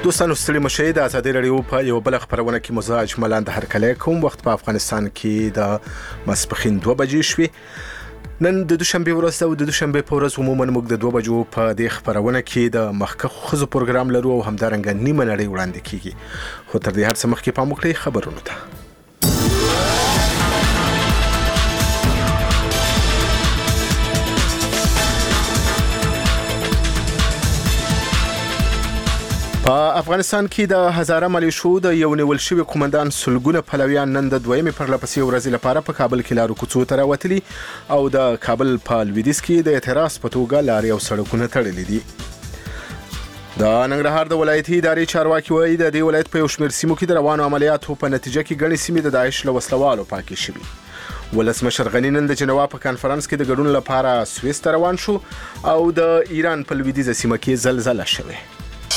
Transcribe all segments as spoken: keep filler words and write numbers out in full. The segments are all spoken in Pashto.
دوستانو ستړي مشئ د ازادي رادیو په یو بل خبرونه کې مزاج ملاند هرکلی کوم. وخت په افغانستان کې د ماسپښین دوه بجې شوې. نن د دوشنبه ورځ او د دوشنبه په ورځ عموما موږ د دوه بجو په دې خبرونه کې د مخکښ خزو پروګرام لرو او همدارنګه نیمه نړۍ وړاندې کیږي. خو تر دې هر څه مخکې پام وکړئ خبرونه ته. په افغانستان کې د هزاره ملیشو د یو نیول شوی قومندان سلګونه پلویان نن د دویمې پرلپسې ورځې لپاره په کابل کې لارو کوڅو ته راوتلي او د کابل په لویدیځ کې د اعتراض په توګه لارې او سړکونه تړلي دي. د ننګرهار د ولایتي ادارې چارواکي وایي د دې ولایت په یو شمېر سیمو کې د روانو عملیاتو په نتیجه کې ګڼې سیمې د داعش له وسلوالو پاکې شوي. ولسمشر غني نن د جنوا په کانفرنس کې د ګډون لپاره سویس ته روان شو او د ایران په لویدیځه سیمه کې زلزله شوه.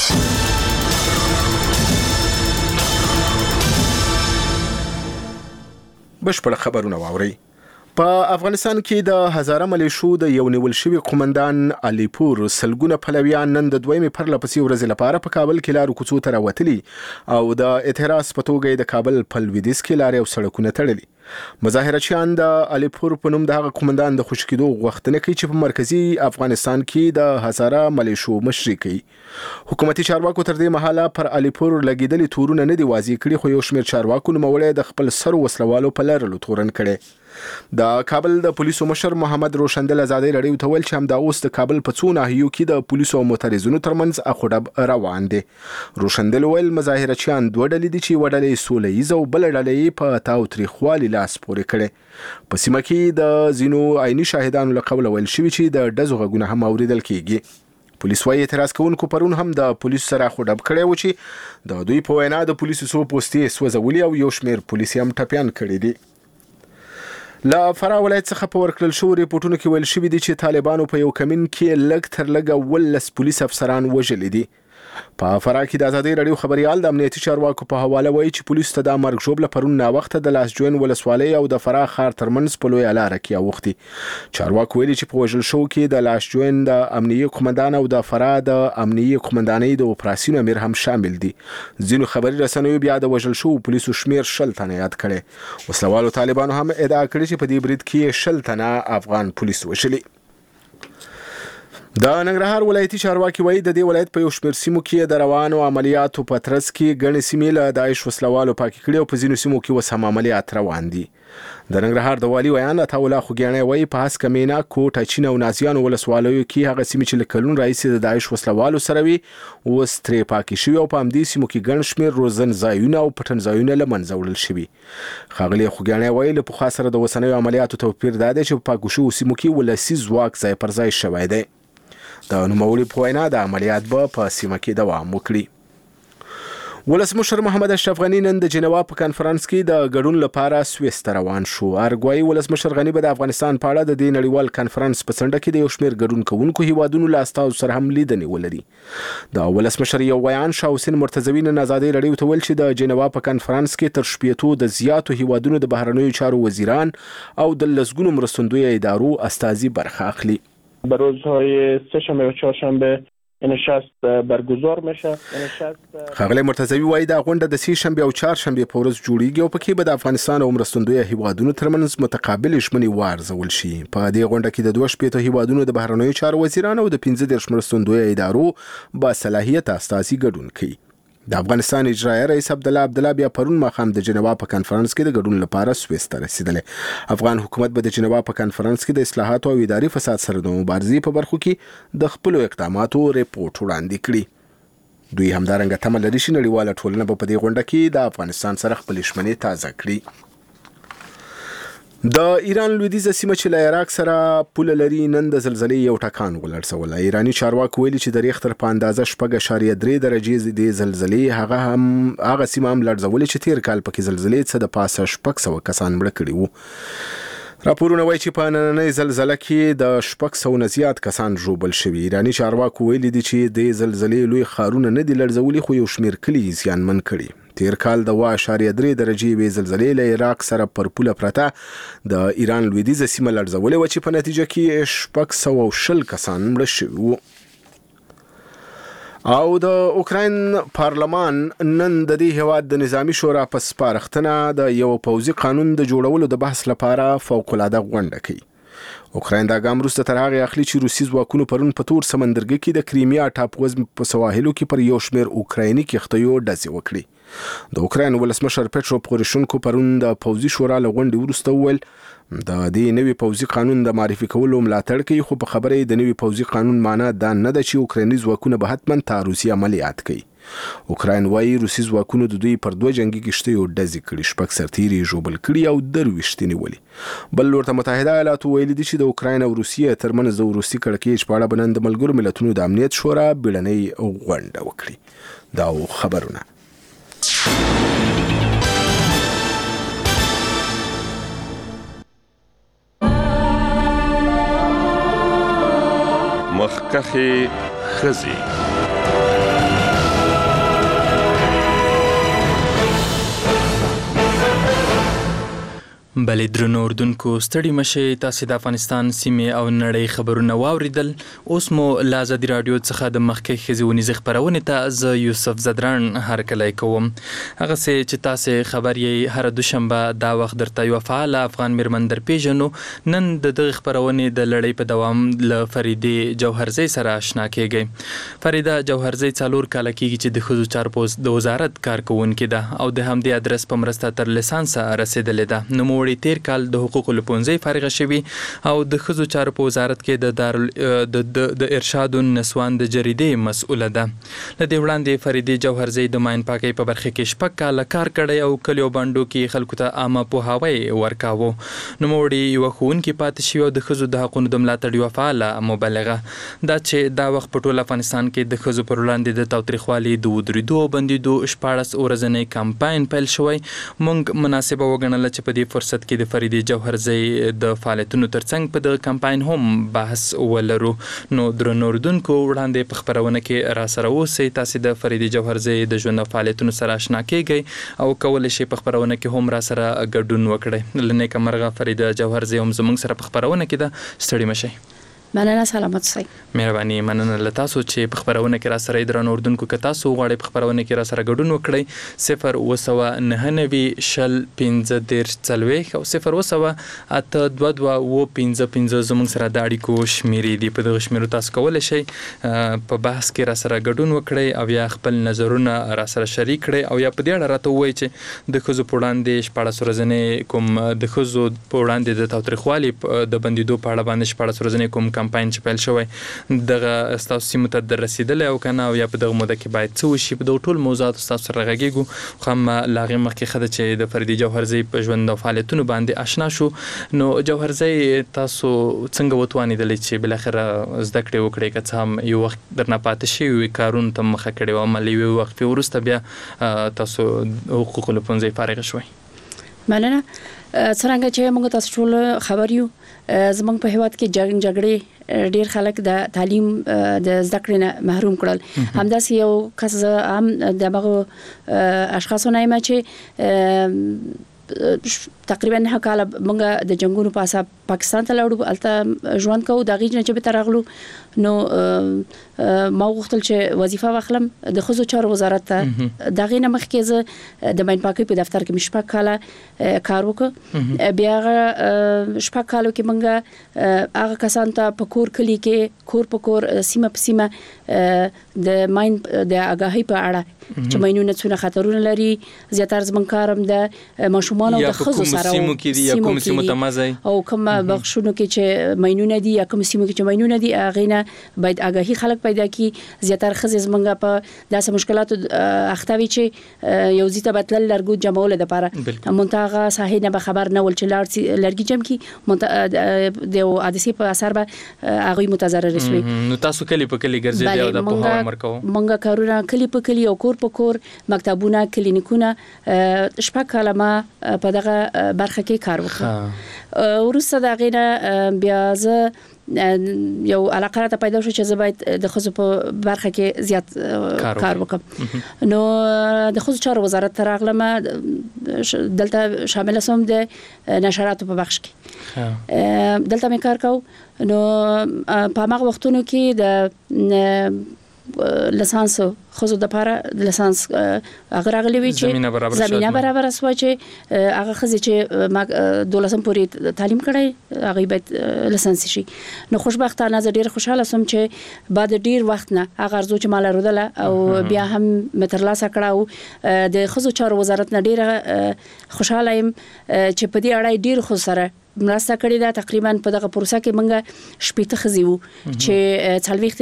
بشپړ خبرونه واوري. په افغانستان کې د هزاره ملیشو د یو نیول شوی قومندان علي پور سلګونه پلویان نن د دویمې پرلپسې ورځې لپاره په کابل کې لارو کوڅو ته راوتلي او د اعتراض په توګه د کابل په لویدیځ کې لارې او سړکونه تړلي. مظاهرچیان د علي پور په نوم د هغه قومندان د خوشی کېدو غوښتنه کوي چې په مرکزی افغانستان کې د هزاره ملیشو مشري کوي. حکومتي چارواکو تر دې مهاله پر علي پور لګیدلي تورونه نه دی واضح کړي، خو یو شمېر چارواکو نوموړی د خپل سر وسلوالو په لرلو تورن کړي. د کابل د پولیسو مشر محمد روشندل ازادي رادیو ته ویل چې همدا اوس د کابل په څو ناحیو کې د پولیسو او معترضینو ترمنځ اخوډب روان دي. روشندل ویل مظاهرچیان دوه ډلې دي چې وډلې سوله ییز او بل ډلې په تاوتریخوالي لاس پورې کړي. په سیمه کې د زینو عیني شاهدانو له قوله ویل شوی چې د ډزو غږونه هم اوریدل کیږي. پولیس وايي اعتراض کوونکو پرون هم د پولیسو سره خوډب کړی و چې د دوی په وینا د پولیسو څو پوستې سوځولي او یو شمېر پولیس هم ټپیان کړي دي. لا فراه ولایت څخه په ورکړل شو ریپورتونو کې ویل شوی دي چې طالبانو په یو کمین کې لږ تر لږه ولس پولیس افسران وژلي دي. په فراه کې د ازادي رادیو خبريال د امنیتي چارواکو په حواله وایي چې پولیس ته د مرګ ژوبله پرون نا وخت د لاس جوین ولسوالۍ او د فراه ښار ترمنځ په لویه لاره کې اوختي. چارواکو ویلي چې په وژل شو کې د لاس جوین د امنیتي قومندان او د فراه د امنیتي قومندانۍ د اپراسیون امیر هم شامل دي. ځینو خبري رسنیو بیا د وژل شو پولیسو شمیر شل تنه یاد کړي. وسلوالو طالبانو هم ادعا کړې چې په دې برید کې شل تنه افغان پولیس وژلي. د ننګرهار ولایتي چارواکي وایي د دې ولایت په یو شمېر سیمو کې د روانو عملیاتو په ترڅ کې ګڼې سیمې له داعش وسلوالو پاکې کړي او په ځینو سیمو کې اوس هم عملیات روان دي. د ننګرهار د والي ویان عطاالله خوږیاڼی وایي په هسکه مینا، کوټ، اچین او نازیانو ولسوالیو کې هغه سیمې چې له کلونو راهیسې د داعش وسلوالو سره وي اوس ترې پاکې شوي او په همدې سیمو کې ګڼ شمېر روزن ځایونه او پټن ځایونه له منځه وړل شوي. ښاغلي خوږیاڼی وایي له پخوا سره د اوسنیو عملیاتو توپیر دا دی چې په پاکو شوو سیمو کې ولسي ځواک ځای پر ځای شوی دی. د نوموړي په وینا د عملیات به په سیمه کې دوام وکړي. ولسمشر محمد اشرف غني نن د جنوا په کانفرنس کې د ګډون لپاره سویس ته روان شو. ارګوایي ولسمشر غني به د افغانستان په اړه د دې نړیوال کانفرنس په څنډه کې د یو شمېر ګډون کوونکو هیوادونو له استازو سره هم لیدنې ولري. د ولسمشر یو ویان شاه حسین مرتضوي نن ازادي رادیو ته ویل چې د جنوا په کانفرنس کې تر شپېتو د زیاتو هیوادونو د بهرنیو چارو وزیران او د لسګونو مرستندویه ادارو استازي برخه اخلي. به روزهای سه‌شنبه و چهارشنبه نشست برگزار میشه. ښاغلی مرتضوي وایي دا غونډه د سه شنبه او چهارشنبه په ورځ جوړیږي او پکې به د افغانستان او مرستندویه هیوادونو ترمنځ متقابل ژمنې وارزول شي. په دې غونډه کې د دوه شپېتو هیوادونو د بهرنیو چارو وزیران او د پنځه دېرش مرستندویه ادارو با صلاحیت استازي ګډون کوي. د افغانستان اجرایي رئیس عبدالله عبدالله بیا پرون ماښام د جنوا په کانفرنس کې د ګډون لپاره سویس ته رسیدلی. افغان حکومت به د جنوا په کانفرنس کې د اصلاحاتو او اداري فساد سره د مبارزې په برخو کې د خپلو اقداماتو ریپورت وړاندې کړي. دوی همدارنګه تمه لري چې نړیواله ټولنه به په دې غونډه کې د افغانستان سره خپلې ژمنې تازه کړي. د ایران لویدیځه سیمه چې له عراق سره پوله لري نن د زلزلې یو ټکان ولړزولی. ایراني چارواکو ویلي چې د ریختر په اندازه شپږ اعشاریه درې درجې د زلزلې هغه هم هغه سیمه هم لړزولې چې تیر کال پکې زلزلې څه د پاسه شپږ سوه کسان مړه کړي وو. راپورونه وایي چې په نننۍ زلزله کې د شپږ سوه نه زیات کسان ژوبل شوي. ایراني چارواکو ویلي دي چې د زلزلې لوی ښارونه نه دي لړزولي خو یو شمېر کلي زیانمن کړي. تیر کال د اوه اعشاریه درې درجې وې زلزلې له عراق سره پر پوله پرته د ایران لویدیځه سیمه لړزولې وه چې په نتیجه کې شپږ سوه او شل کسان مړه شوي وو. او د اوکراین پارلمان نن د دې هیواد د نظامی شورا په سپارښتنه د یو پوځي قانون د جوړولو د بحث لپاره فوق العاده غونډه کوي. اوکراین دا ګام وروسته تر هغې اخلي چې روسي ځواکونو پرون په تور سمندرګي کې د کریمیا ټاپووز په سواحلو کې پر یو شمېر اوکرایني کښتیو ډزې وکړي. د اوکراین ولسمشر پیټرو پوروشنکو پرون د پوځي شورا له غونډې وروسته وویل د دې نوي پوځي قانون د معرفي کولو ملاتړ کوي، خو په خبره د نوي پوځي قانون معنا دا نه ده چې اوکرایني ځواکونه به حتما تعرضي عملیات کوي. اوکراین وايي روسي ځواکونو د دوی پر دوه جنگي کښتیو ډزې کړي، شپږ سرتیري ژوبل کړي او درویشت نیولي. بل لور ته متحده ایالاتو ویلي دي چې د اوکراین او روسیې ترمنځ د روسي کړکېچ په اړه به نن د ملګرو ملتونو د امنیت شورا بیړنۍ غونډه وکړي. دا خبرونه مخکخې ښځې. بلې درنو اردوونکو ستړي مشئ، تاسې د افغانستان سیمې او نړۍ خبرونه واوریدل. اوس مو له ازادي راډیو څخه د مخکې ښځې ونیزې خپرونې ته زه یوسف زدران هرکلی کوم. هغسې چې تاسې خبر یې هره دوشنبه دا وخت درته یوه فعاله افغان میرمن در پیژنو. نن د دغې خپرونې د لړۍ په دوام له فریدې جوهرزۍ سره اشنا کیږئ. فریده جوهرزۍ څلور کاله کیږي چې د ښځو چارو د وزارت کارکوونکې ده او د همدې ادرس په مرسته تر لیسانسه رسېدلې ده. نوموړې تیر کال د حقوقو له پوهنځۍ فارغه شوي او د ښځو چارو په وزارت کې د دار د ارشاد النسوان د جریدې مسؤله ده. له دې وړاندې فریدې جوهرزۍ د ماین پاکۍ په برخه کې شپږ کاله کار کړی او کلیو بانډو کې خلکو ته عامه پوهاوی ورکاوه. نوموړې یوه ښوونکې پاتې شوې او د ښځو د حقونو د ملاتړ یوه فعاله مبلغه. دا چې دا وخت په ټول افغانستان کې د ښځو پر وړاندې د تاوتریخوالي د ودرېدو او بندېدو شپاړس ورځنی کمپاین پیل شوی، موږ مناسبه وګڼله چې په دې فرصت کې د فریدې جوهرزۍ د فعالیتونو ترڅنګ په دغه کمپاین هم بحث ولرو. نو درنو اردوونکو وړاندې په خپرونه کې را سره اوسئ. تاسې د فریدې جوهرزۍ د ژوند او فعالیتونو سره اشنا کیږئ او کولی شئ په خپرونه کې هم را سره ګډون وکړئ. له نیکه مرغه فریده جوهرزۍ هم زموږ سره په خپرونه کې ده. ستړي مشئ. مننه، سلامت اوسئ. مهرباني. مننه له تاسو چې په خپرونه کې را سره درنو اردوونکو که تاسو غواړئ په خپرونه کې را سره ګډون وکړئ، صفر اوه سوه نهه نوي شل پنځه دېرش څلوېښت او صفر اوه سوه اته دوه دوه اووه پنځه پنځه زموږ سره د اړیکو شمیرې دي. په دغه شمیرو تاسو کولی شئ په بحث کې را سره ګډون وکړئ او یا خپل نظرونه را سره شریک کړئ او یا په دې اړه راته ووایئ چې د ښځو په وړاندې شپاړس ورځنی کوم د ښځو په وړاندې د تاوتریخوالي د بندېدو په اړه باندې شپاړس ورځنی کوم کمپاین چې پیل شوی دغه ستاسو سیمو ته در رسېدلی او که نه او یا په دغه موده کې باید څه وشي. په دغو ټول موضوعاتو ستاسو سره غږېږو. خو هم له هغې مخکې ښه ده چې د فریدې جوهرزۍ په ژوند او فعالیتونو باندې اشنا شو. نو جوهرزۍ تاسو څنګه وتوانېدلی چې بالاخره زده کړې وکړئ، که څه هم یو وخت درنه پاتې شوي وي کارونو ته مخه کړې وه، اما له یوې وقفې وروسته بیا تاسو حقوقو له پوهنځۍ فارغه شوئ؟ مننه. څرنګه چې موږ تاسو ټول خبر یو، زموږ په هیواد کې جنګ جګړې ډیر خلک د تعلیم د زده کړې نه محروم کړل. همداسې یو کس هم دغه اشخاصو نه یم چې تقریبا نه کاله موږ د جنگونو په اساس پاکستان ته لاړو، البته ژوند کوو. د غیج نه چې به ترغلو نو ما غوښتل چې وظیفه واخلم د ښځو چارو وزارت ته. د غې نه مخکې زه د ماین پاکۍ په دفتر کې مې شپږ کاله کار وکړ. بیا هغه شپږ کالو کې موږ هغه کسان ته په کور کلي کې کور په کور سیمه په سیمه د ماین د آګاهۍ په اړه چې ماینونه څونه خطرونه لري، زیاتره زموږ کارم د ماشومان او د ښځو سره سیمو کې دي یا کوم سیمو ته مزای او کوم بخښونو کې چې ماینونه دي یا کوم سیمو کې چې ماینونه دي هغه نه باید آگاهی خلک پیدا کړي. زیاتره ښځې زمونږ په داسې مشکلاتو اخته وي چې یو ځای ته به تلل لرګو جمعولو دپاره، مونته هغه ساحې نه به خبر نه ول چې لاړ لرګي جمع کړي، د یو حادثې په اثر به هغوی متضرر شوي. نو تاسو کلي په کلي ګرځېدئ او د پوهاوی امر کوئ؟ مونږ کارونه کلي په کلي او کور په کور، مکتبونه، کلینیکونه، شپږ کاله ما په دغه برخه کې کار وکړم. وروسته د هغې نه بیا زه یو علاقه راته پیدا شو چې زه باید د ښځو په برخه کې زیات کار وکړم. نو د ښځو چارو وزارت ته راغلم، دلته شامل شوم د نشراتو په بخش کې. دلته مې کار کوم. نو په هغه وختونو کې د لسانس خو د لپاره لسانس هغه راغلی وی چې زمينه برابر اسوا چې هغه خزي چې دولسم پورې تعلیم کړی هغه باید لسانس شي. نو خوشبختانه زه ډیر خوشاله سوم چې بعد ډیر وخت نه هغه ارزو چې مال رودله او بیا هم مترلاسه کړه د خزو چارو وزارت نه ډیر خوشاله يم چې په دې اړه ډیر خو سره مرسته کړې ده. تقریبا په دغه پروسه کې موږ شپږ خزي وو چې څلويخت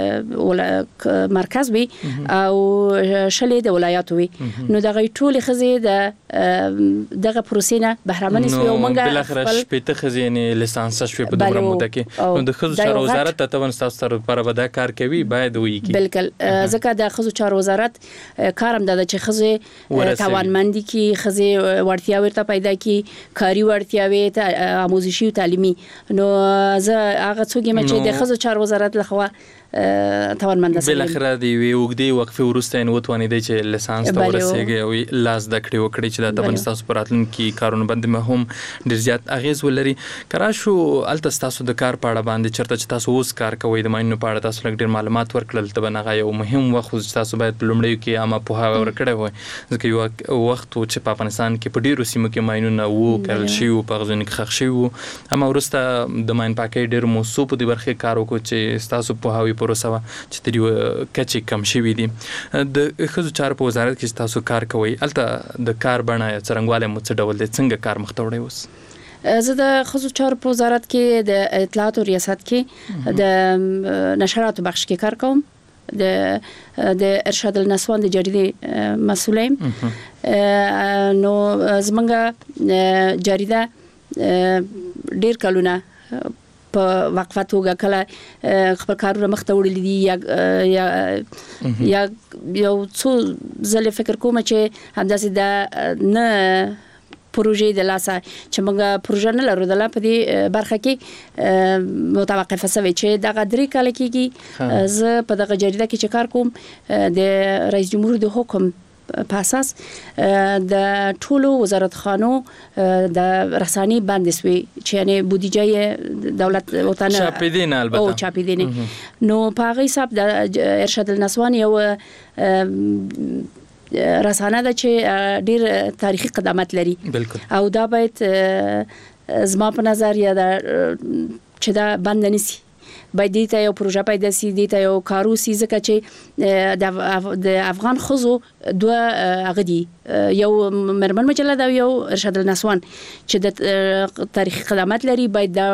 د مرکز وي او شلې د ولایاتو وي. نو دغه ټول خزي د دغه پروسې نه بهرمن سوي او موږ بل اخر شپږ خزي یعنی لیسانس شوي په دومره موده کې. نو د خزو چارو وزارت ته تاسو تاسو لپاره به دا کار کوي باید وي کی بالکل ځکه د خزو چارو وزارت کارم د چې خزي توانمندي کې خزي ورتیا ورته پیدا کی کاری ورتیاوي آموزشي او تعلیمي. نو زه هغه څوک یم چې د خزو چارو وزارت لخوا توانمند بل اخر دی وی وګدي وقفه ورسته نو وتوانی دی چې لیسانس ته ورسېږي او لاس د کړي وکړي چې د تبنستاسو پراتلن کې کارونه باندې مهم ډیر زیات اغیز ولري. کرا شو التستاسو د کار پاړه باندې چرته چې تاسو اوس کار کوئ د ماینو پاړه تاسو لږ ډیر معلومات ورکړل ته بنغه یو مهم وخت چې تاسو باید په لومړی کې عامه په هوا ورکړی وای ځکه یو وخت چې په افغانستان کې په ډیرو سیمو کې ماینو نه وو کړل شي او په غزنی کې خښ شي وو. اما ورسته د ماین پاکي ډیر موثوق دی برخه کار وکړي چې تاسو په هوی پروسه چې تری کچې کم شوی دي. د خزو چارو په وزارت کې تاسو کار کوئ الته د کار بڼه څرنګواله مو څه ډول دي څنګه کار مخ ته وړي اوس؟ زه د خزو چارو په وزارت کې د اطلاعات او ریاست کې د نشراتو بخش کې کار کوم. د د ارشاد النسوان د جریدې مسؤلیم. نو زمونږ جریده ډیر کلونه په وقفه توګه کله خپل کارونه مخ ته وړل دي یا یا یو څو ځله فکر کوم چې همداسې د نه پروژې د لاسه چې موږ پروژه نه لرو د لا په دې برخه کې متوقفه سوي چې د غدري کال کېږي. زه په دغه جریده کې چې کار کوم د رئیس جمهور د حکم په اساس د ټولو وزارتخانو د رساني باندې سوي چې یعنی بودیجه دولت وطن چاپیدین البته او چاپیدین. نو په هغه حساب د ارشاد النسوان یو رسانه ده چې ډیر تاریخي قدامت لري او دا باید زما په نظر یا دا چې دا بند نشي باید دې ته یو پروژه پیدا سي دې ته یو کارو سي ځکه چې د افغان خزو دوه غدي یو مرمن مجله دا یو ارشاد النسوان چې د تاریخي قدامت لري باید دا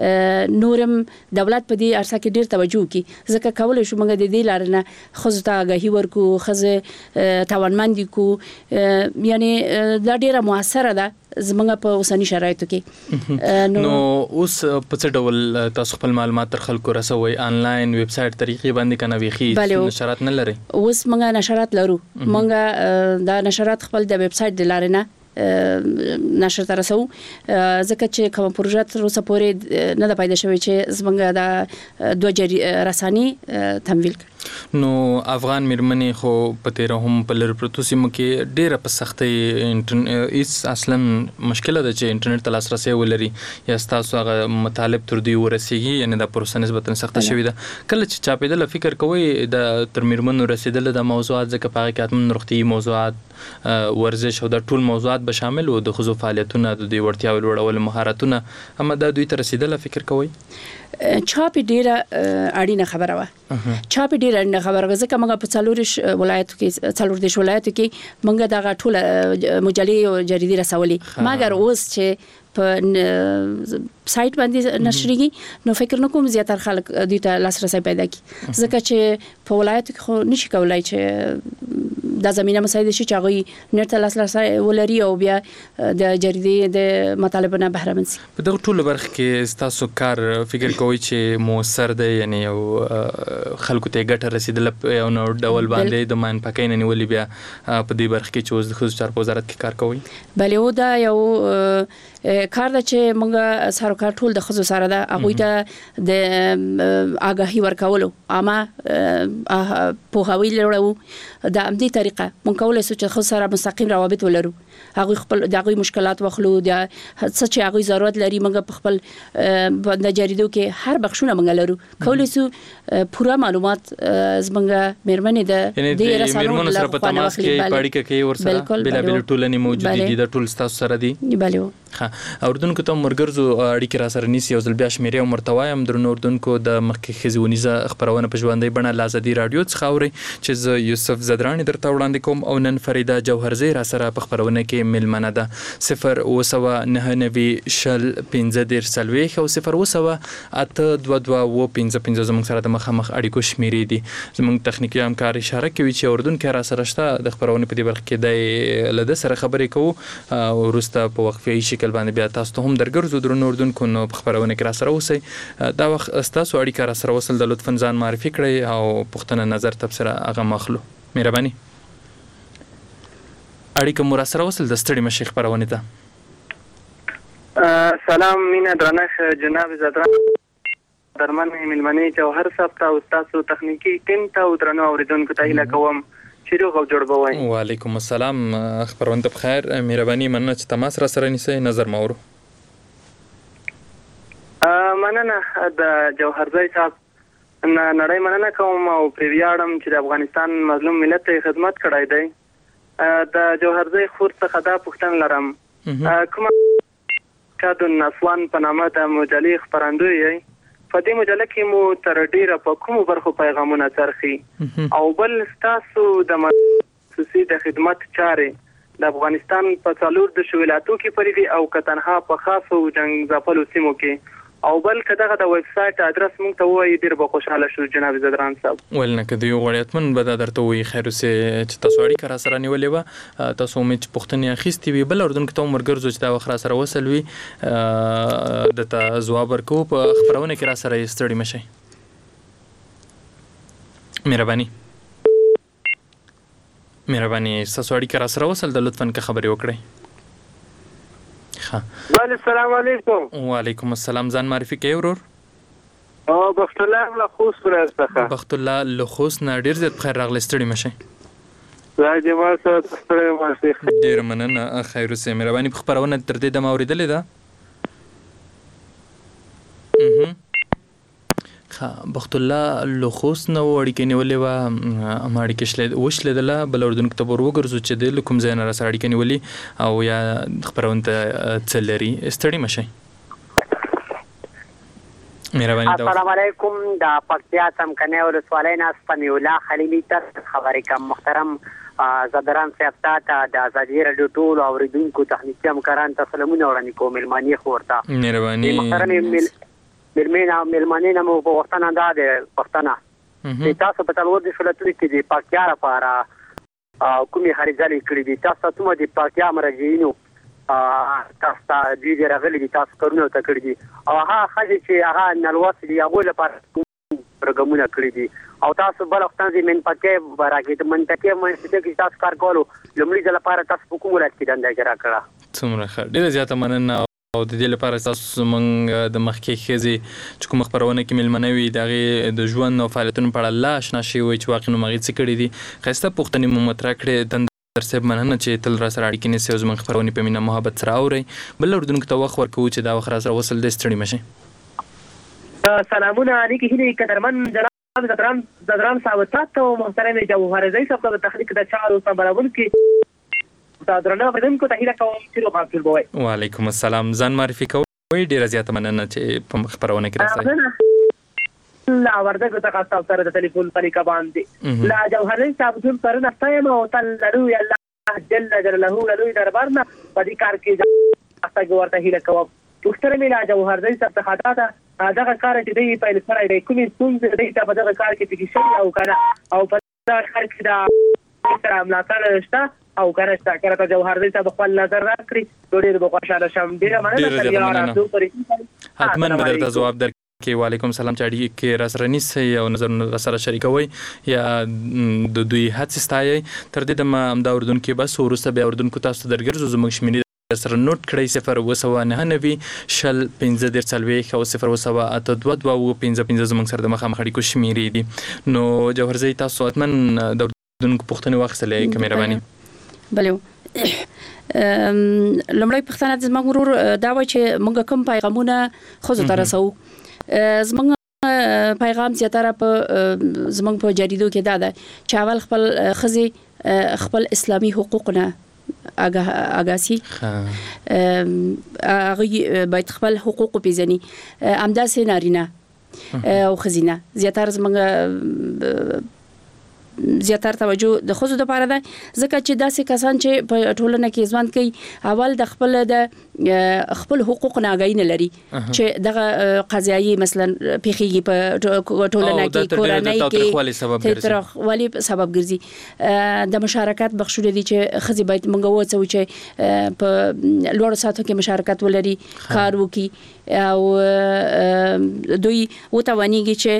نورم دولت په دې ارسه کې ډیر توجه کوي ځکه کول شو موږ د دې لارنه خزو ته غهي ورکو خزه توانمندي کو یعنی دا ډیره موثره ده زمونږ په اوسنی شرایطو کې. نو اوس په څه ډول تاسو خپل معلومات تر خلکو رسوي آنلاین ویب سټ طریقې باندې کنه ویخي نشرات نه لري؟ اوس موږ نشرات لرو. موږ دا نشرات خپل د ویب سټ د لارې نه نشر ته رسو ځکه چې کوم پروژه تر اوسه پورې نه د پیدا شوی چې زمونږ د دوه رساني تمویل کړ. نو افغان مرمنې خو په تیر هم په لر پروتو سیمو کې ډیره په سختۍ انټرنیټ اصلا مشکله ده چې انټرنیټ ته لاسرسي ولري یا تاسو هغه مطالب تر دوی ورسیږي یعنی د پروسه نسبتا سخته شوې ده. کله چې چاپیدل فکر کوي د تر مرمنو رسیدل د موضوعات ځکه په هغه کې اتم روغتي موضوعات ورزش او د ټول موضوعات به شامل او د خزو فعالیتونه د دوی ورتیا ولوړول مهارتونه اما د دوی تر رسیدل فکر کوي؟ چاپ ډیره اړینه خبره وه. چاپ ډیره اړینه خبره ځکه موږ په څلورش ولایتو کې څلور دیش ولایتو کې موږ دغه ټول مجلې او جریدې رسولي مګر اوس چې په سایت باندې نشریږي نو فکر نکوم زیاتره خلک دوی ته لاسرسي پیدا کړي ځکه چې په ولایتو کې خو نشي کولای چې د زمينه مسایل شي چې هغه نړۍ ته لاسرسي ولري او بیا د جریدې د مطالبه نه بهره منسي. په دغه ټول برخه کې تاسو کار فکر کوي چې موثر دی یعنی یو خلکو ته ګټه رسیدل یو نو ډول باندې د مان پکې نه نیولې بیا په دې برخه کې چې اوس د خصوصي چارو وزارت کې کار کوي؟ بلې و دا یو کار ده چې موږ سره کار ټول د خصوصي سره ده هغه ته د آگاهي ورکولو اما په هوی لرو د امدي طریقه مونږ کولای شو چې خصوصي سره مستقیم روابط ولرو هغه خپل د هغه مشکلات واخلو د څه چې هغه ضرورت لري موږ په خپل د جریدو کې هر بخښونه موږ لرو کولای سو پوره معلومات زمونږ مېرمنې د د رسنیو سره په تماس کې پاړی کې ورسره بلا بلا ټولنې موجود دي د ټول تاسو سره دي بله ها اردوونکو ته مرګرزو اړیکې را سره نیسی او ځل بیا شمیرې او مرتوایم درنو اردوونکو د مخکې خزونیزه خبرونه په ژوندۍ بڼه لازدي رادیو څخه اوري چې زه یوسف زدرانی درته وړاندې کوم او نن فریده جوهرزی را سره په خبرونه کې ملمنه ده صفر وسوه نه نوي شل پنځه دېرش څلوېښت او صفر وسوه اته دوه دوه اووه پنځه پنځه زموږ سره د مخامخ اړیکو شمیرې دي زموږ تخنیکي همکار اشاره کوي چې اردوونکي را سره شته د خبرونه په دې برخه کې د له ده سره خبرې کوو او وروسته په وقفه شکل باندې بیا تاسو ته هم درګرځو درنو اردوونکو نو په خبرونه کې را سره اوسئ دا وخت تاسو اړیکه را سره وصل د لطفا ځان معرفي کړئ او پوښتنه نظر تبصره هغه مخلو مهرباني اړیکه مو را سره وصل د ستړي مشي خبرونه ته سلام مینا درنښ جناب زدران درمن ملمنې جوهر صاحب ته او تاسو تخنیکی ټیم ته درنو اوریدونکو ته هیله کوم چې روغ او جوړ بوي وعلیکم السلام خبرونه ته بخیر مهرباني مننه چې تماس را سره نیسئ نظر مورو مننه د جوهرزی صاحب نړۍ مننه کوم او پرې ویاړم چې د افغانستان مظلوم ملت ته خدمت کړی دی د جوهرزی خور څخه دا پوښتنه لرم کومه چې د نسوان په نامه د مجلې خپرندوی یې په دې مجله کې مو تر ډیره په کومو برخو پیغامونه څرخي او بل ستاسو د مؤسسې د خدمت چارې د افغانستان په څلور د ولایتو کې پرېږي او که تنها په خاصو جنګ ځپلو سیمو کې او بل که دغه د ویب سایټ ادرس موږ ته ووایي ډېر به خوشحاله شو جناب زدران صاحب ول نه که د یو غړی حتمن به دا درته ووایي خیر اوسې چې تاسو اړیکه را سره نیولې وه تاسو امید چې پوښتنې اخیستې وي بل اردوونکو ته هم ورګرځو چې دا وخت را سره وصل وي درته ځواب ورکوو په خپرونه کې را سره یې ستړي مه شئ مهرباني مهرباني ستاسو اړیکه را سره وصل د لطفا که خبرې وکړئ بله السلام علیکم وعلیکم السلام ځان معرفي کوي ورور او بخت الله له خوست څخه بخت الله له خوست نه ډیر زیات بخیر راغلی ستړي مشئ لا جمال سره ستړي مشئ ډیر مننه خیر اوسې مهرباني په خبرونه تر دې دمه اورېدلې ده بخت الله له خوست نه اړیکې نیولې وه ما اړیکې وشلېدله بل اردوونکو ته به ور وګرځو چې د له کوم ځای نه را سره اړیکه نیولي او یا خپرونه ته څه لري ستړي مه شئ مهرباني السلام علیکم د پکتیا څمکنۍ ولسوالۍ نه سمیع الله خلیلي ته خبرې کوم محترم زدران صاحب ته د ازادي راډیو ټولو اورېدونکو تخنیکي همکارانو ته سلامونه وړاندې کوم مېلمانې خور ته مهرباني محترم مېلمنې مېلمانې نه مو په وختونه دا د پښتنه چې تاسو په څلور دېرش ولایتونو کې د پکتیا لپاره کومې هلې ځلې کړي دي تاسو ته څومره د پکتیا مراجعینو تاسو ته دوی دې راغلي دي تاسو کارونه ورته کړي دي او هغه ښځې چې هغه نلوستې دي هغوی لپاره پروګرامونه کړي دي او تاسو بل وخت د منطقې راکې د منطقې منطقې کې تاسو کار کولو لومړي ځل لپاره تاسو په کوم ولایت کې دنده اجرا کړه څومره ښه ډېره زیاته مننه او د دې لپاره تاسو زموږ د مخکې ښځې چې کومه خپرونه کې مېلمنه وي د هغې د ژوند او فعالیتونو په اړه لا اشنا شوي وي چې واقعا هم هغې څه کړي دي ښایسته پوښتنې مو مطرح کړې دندر صاحب مننه چې تل را سره اړیکې نیسئ او زموږ خپرونې په مینه محبت سره اورئ بل اردوونکو ته وخت ورکوو چې دا وخت را سره وصل دی ستړي مه شئ سلامونه اړیکې هیلې قدرمن جناب زدران زدران صاحب تاسو محترم جوهرزی صاحب د تخنیک د چارو سمبالونکي وعلیکم السلام ځان معرفي کوئ ډیره زیاته مننه چې په خپرونه کې راسئ لا وردګو څخه تاسو سره د ټلیفون طریقه باندې لا جوهرزی صاحب ټول پرونه ستایم او تل لرو الله جل جلاله لرو دربار نه په دې کار کې تاسو ورته هیله کوم محترم لا جوهرزی صاحب څخه دا دغه کار چې دی په لپاره د کومې ستونزې دی په دغه کار کې پکې شي او کنه او په دغه کار کې دا سره ملاتړ شته او کنه چې راته جوهرزی صاحب خپل نظر راکړي ډېر به خوشاله شم ډېر مننه حتما به درته ځواب درکړي وعلیکم السلام چې اړیکې را سره نیسئ او نظرونه را سره شریکوئ یا د دوی هڅې ستایئ تر دې دمه همدا اردوونکي بس وروسته بیا اردوونکو تاسو ته درګرځو زموږ شمېرې سره نوٹ کړئ صفر اوه سوه نهه نوي شل پنځه دېرش څلوېښت او صفر اوه سوه اته دوه دوه اووه پنځه پنځه زموږ سره د مخامخ اړیکو شمېرې دي نو جوهرزی تاسو حتما د اردوونکو پوښتنې واخیستلې که مهرباني بله لمړی پښتنه زموږ ورور دا و چې موږ کوم پیغامونه خو ته رسو زموږ پیغام زیاتره په زموږ په جریدو کې دا ده چې اول خپل خزي خپل اسلامي حقوقونه اگاسی هغه باید خپل حقوق پیژني امداسه نارینه او خزینه زیاتره زموږ زیاتره توجه د خوځو د پاره ده ځکه چې داسې کسان چې په ټولنه کې ژوند کوي اول د خپل د خپل حقوق نه غوښنه نه لري چې دغه قضایي مثلا پیخيږي په ټولنه کې کورنۍ کې تاریخوالي سبب ګرځي د مشارکت بخښونه دي چې خزي باید منګو وڅو چې په لوړ ساتو کې مشارکت ولري کار وکي او دوی وتوانيږي چې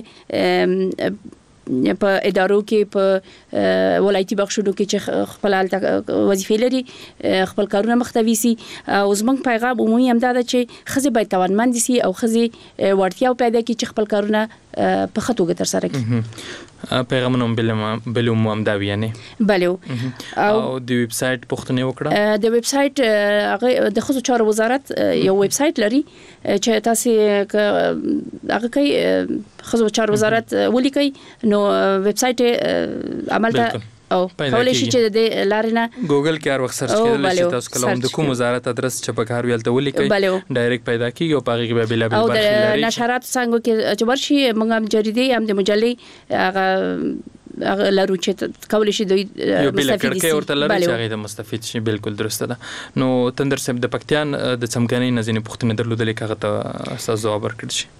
په ادارو کې په ولایتي بخښونو کې چې خپل وظیفې لري خپل کارونه مختوي سي او زمونږ پیغام عمومي هم دا ده چې خزي باید توانمند سي او خزي ورتیا پیدا کړي چې خپل کارونه په خطوګه تر سره کړي پیغامونه بلم بلوم هم دا ویانه بلو او د ویب سټ پښتنه وکړه د ویب سټ هغه د خصوصي چارو وزارت یو ویب سټ لري چې تاسو هغه کوي خصوصي چارو وزارت ولیکي نو ویب سټ عمل ته او کولای شي چې د لارینا ګوګل کې هر وخت سرچ کړئ چې تاسو کلام د کوم وزارت ادرس چې په کار ویل ته ولیکي ډایرکټ پیدا کیږي او پاغي به بلا بل او د نشرات څنګه کې چې ورشي موږ هم جریدې هم د مجلې هغه لارو چې کولای شي دوی مستفید شي ورته لري چې هغه د مستفید شي بالکل درسته ده نو تندر صاحب د پکتیان د څمګنۍ نزنې پښتنه درلودل کېغه ته اساس جواب ورکړي شي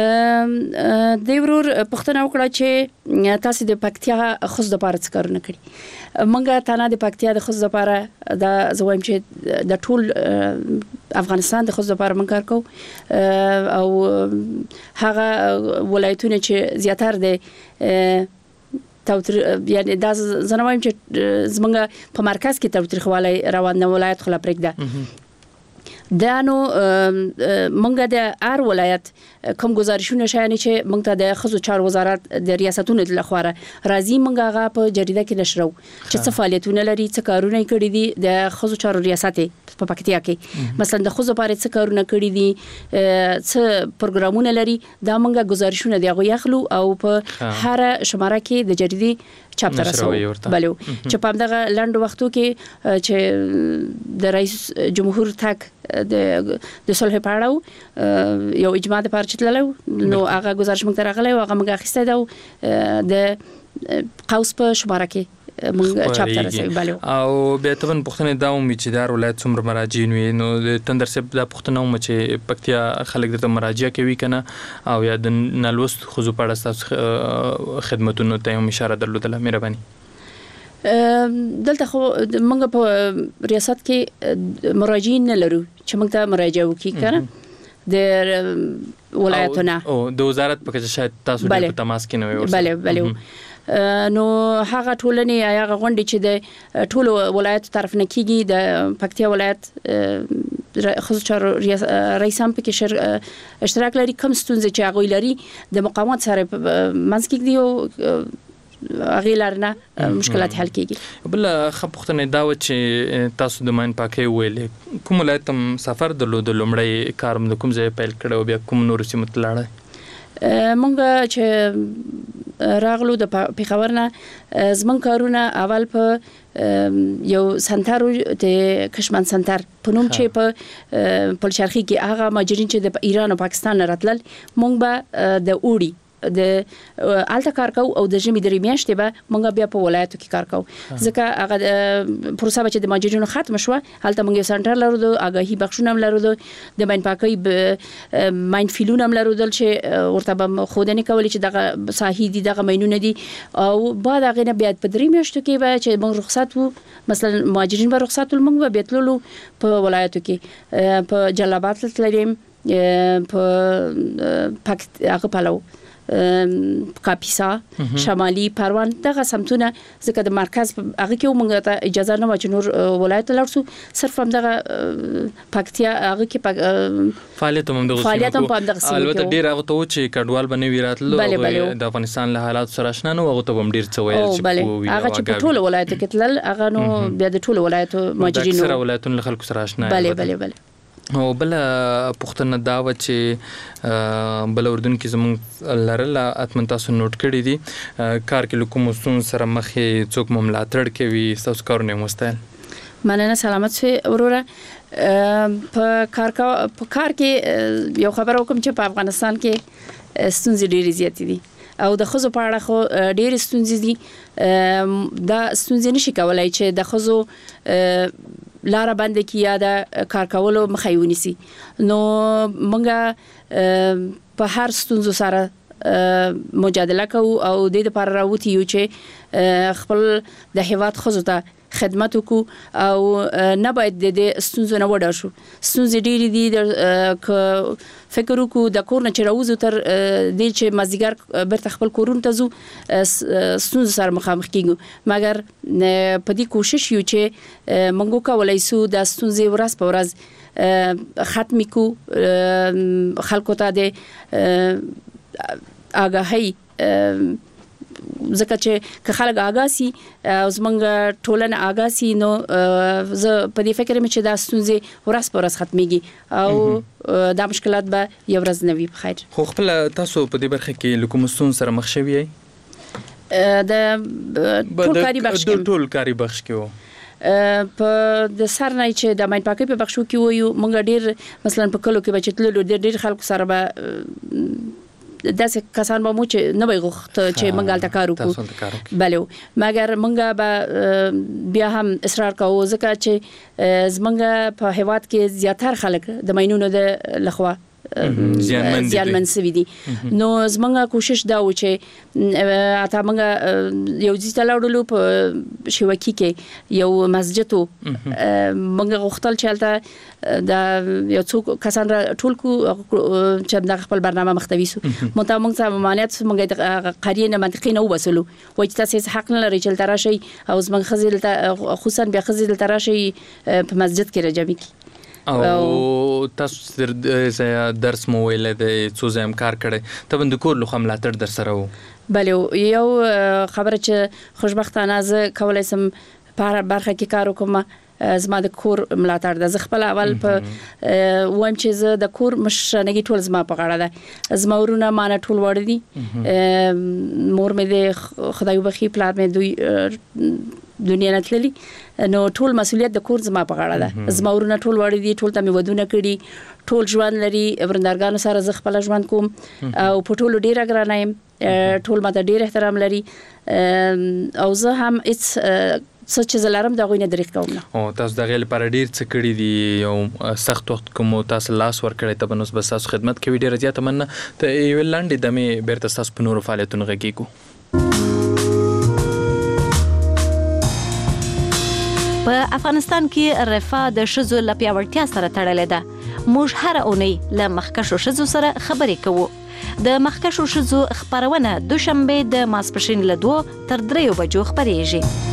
د ورور پښتنه وکړه چې تاسو د پکتیا خص د پاره څه کارونه کړی مونږه تانه د پکتیا د خص د پاره د زویم چې د ټول افغانستان د خص د پاره مونږ کار کوو او هغه ولایتونه چې زیاتره د توتر یعنی دا زنوایم چې زمونږ په مرکز کې توتر خوالي روان نه ولایت خلا پرېږده دا نو مونږ د ار ولایت کوم گزارشونه شایي چې مونږ ته د خصوصي چارو وزارت د ریاستونو د لخوا راځي مونږ هغه په جریده کې نشرو چې څه فعالیتونه لري څه کارونه کړی دي د خصوصي چارو ریاست په پکتیا کې مثلا د خصوصي لپاره څه کارونه کړی دي څه پروګرامونه لري دا مونږ گزارشونه دی غو یخلو او په هر شماره کې د جریدې چاپ تر رسو بلو چې په دغه لاند وختو کې چې د رئیس جمهور تک د د صلح پاړو یو اجماع د پارچتللو نو هغه گزارش موږ تر غلې او هغه موږ اخیسته دا د قوس په شماره کې موږ چاپ تر رسوي بلو او به تبن پښتنه دا امید چې دار ولایت څومره مراجعین وي نو د تندر سپ دا پښتنه هم چې پکتیا خلک د مراجعه کوي کنه او یا د نلوست خو په اړه تاسو خدماتونو ته هم اشاره درلودله مهرباني دلته خو موږ په ریاست کې مراجعین نه لرو چې موږ ته مراجعه وکړي کنه د ولایتونه او د وزارت په کې شاید تاسو د تماس کې نه وي بله بله نو هغه ټولنې هغه غونډې چې د ټولو ولایت طرف نه کیږي د پکتیا ولایت خصوصي چارو رئیس هم پکې اشتراک لري کوم ستونزې چې هغه لري د مقامات سره منځ کې دی او هغه لرنه مشکلات حل کیږي بل خپختنه دا و چې تاسو د ماین پاکي ویلې کوم ولایت سفر درلود لمړی کارم د کوم ځای پیل کړو بیا کوم نور سیمه تلاړه مونږ چې راغلو د پیښور نه زمون کارونه اول په یو سنټر د کشمن سنټر په نوم چې په پلچرخي کې هغه ماجرین چې د ایران او پاکستان راتلل مونږ به د اوړي د الته کار کو او د جمی درې میاشتې به مونږ بیا په ولایتو کې کار کو ځکه هغه پروسه چې د ماجرینو ختم شو الته مونږ سنټر لرو د اگاهي بخښونه لرو د ماین پاکي ماین فیلونه لرو دل چې ورته به خودنه کولی چې دغه صحیح دي دغه ماینونه دي او بعد هغه نه بیا په درې میاشتو کې به چې مونږ رخصت وو مثلا ماجرین به رخصت مونږ به بیتلو په ولایتو کې په جلال آباد تللیم په پاک هغه پلو کاپیسا شمالي پروان دغه سمتونه ځکه د مرکز هغه کې موږ ته اجازه نه و چې نور ولایت لرسو صرف هم دغه پکتیا هغه کې فعالیت هم دغه فعالیت هم په دغه سیمه البته ډیر هغه ته چې کډوال بنوي راتلو د افغانستان له حالات سره آشنا نه هغه ته هم ډیر څه ویل چې هغه چې په ټول ولایت کې تلل هغه نو بیا د ټول ولایت مهاجرینو سره ولایتونو له خلکو سره آشنا بله بله بله او بل پښتنه دا و چې بل اردن کې زموږ لرل اتمن تاسو نوٹ کړی دي کار کې کوم ستون سره مخې څوک مملاتړ کوي تاسو کارونه مستل مننه سلامت شئ وروره په کار په کار کې یو خبر وکم چې په افغانستان کې ستونزې ډېرې زیاتې دي او د خزو په اړه خو ډېرې ستونزې دي دا ستونزې نشي کولای چې د خزو لاره بند کی یا د کار کولو مخې ونیسي نو مونږه په هر ستونزو سره مجادله کوو او د دې لپاره راوتی یو چې خپل د هیواد خزو ته خدمت وکړو او نه باید د دې ستونزو نه وډار شو ستونزې ډېرې دي د فکر وکړو د کور نه چې راوځو تر دې چې مازدیګر بیرته خپل کورونو ته ځو ستونزو سره مخامخ کیږو مګر په دې کوشش یو چې موږ کولای شو د ستونزې ورځ په ورځ ختم کړو خلکو ته د آگاهی ځکه چې که خلک آگاه سي او زمونږ ټولنه آگاه سي نو زه په دې فکر مې چې دا ستونزې ورځ په ورځ ختميږي او دا مشکلات به یو ورځ نه وي په خیر خو خپل تاسو په دې برخه کې کوم ستونزې سره مخ شوي یې د ټول کاری بخش کې ټول کاری بخش کې په د سر نه چې د ماین پاکي په بخشو کې وایو مونږ ډیر مثلا په کلو کې بچتلو ډیر ډیر خلکو سره به داسې کسان به مو چې نه وي غوښت چې مونږ الته کار وکړو بله مګر مونږ به بیا هم اصرار کوو ځکه چې زمونږ په هیواد کې زیاتره خلک د ماینونو د لخوا زیانمن سوي دي نو زمونږ کوشش دا و چې اته مونږ یو ځای ته لاړو په شوکی کې یو مسجد و مونږ غوښتل چې الته د یو څو کسان را ټول کو چې د خپل برنامه مختوي سو مونږ مونږ ته ممانعت مونږ د قریه نه منطقي نه وبسلو وایي چې تاسو حق نه لرئ چې تراشي او زمونږ خزل خصوصا بیا خزل تراشي په مسجد کې راجمي او تاسو درس مو ویل د څو زم کار کړي ته د کور لخوا ملاتړ در سره و بله یو خبره چې خوشبختانه زه کولای سم په برخه کې کار وکم زما د کور ملاتړ د خپل اول په وایم چې زه د کور مشرنګي ټول زما په غاړه ده زما ورونه مان ټول وړ دي مور مې د خدای وبخي پلار مې دوی دنیا نه تللی نو ټول مسؤلیت د کور زما په غاړه ده زما ورونه ټول وړ دي ټول ته مې ودونه کړي ټول ژوند لري ورندارګانو سره زه خپل ژوند کوم او په ټولو ډیره ګرانه يم ټول ماته ډیر احترام لري او زه هم هیڅ څه چې زلارم دا غوینه درک کوم او تاسو د غیل پر ډیر څه کړی دی یو سخت وخت کوم تاسو لاس ور کړی ته بنوس بس تاسو خدمت کوي ډیر زیاته مننه ته یو لاندې دمه بیرته تاسو په نورو فعالیتونو غږیږو په افغانستان کې رفاه د شذو لپیاوړتیا سره تړلې ده موږ هر اونۍ له مخکشو شذو سره خبرې کوو د مخکشو شذو خبرونه دوشنبه د ماسپښین له دوه تر دریو بجو خبرېږي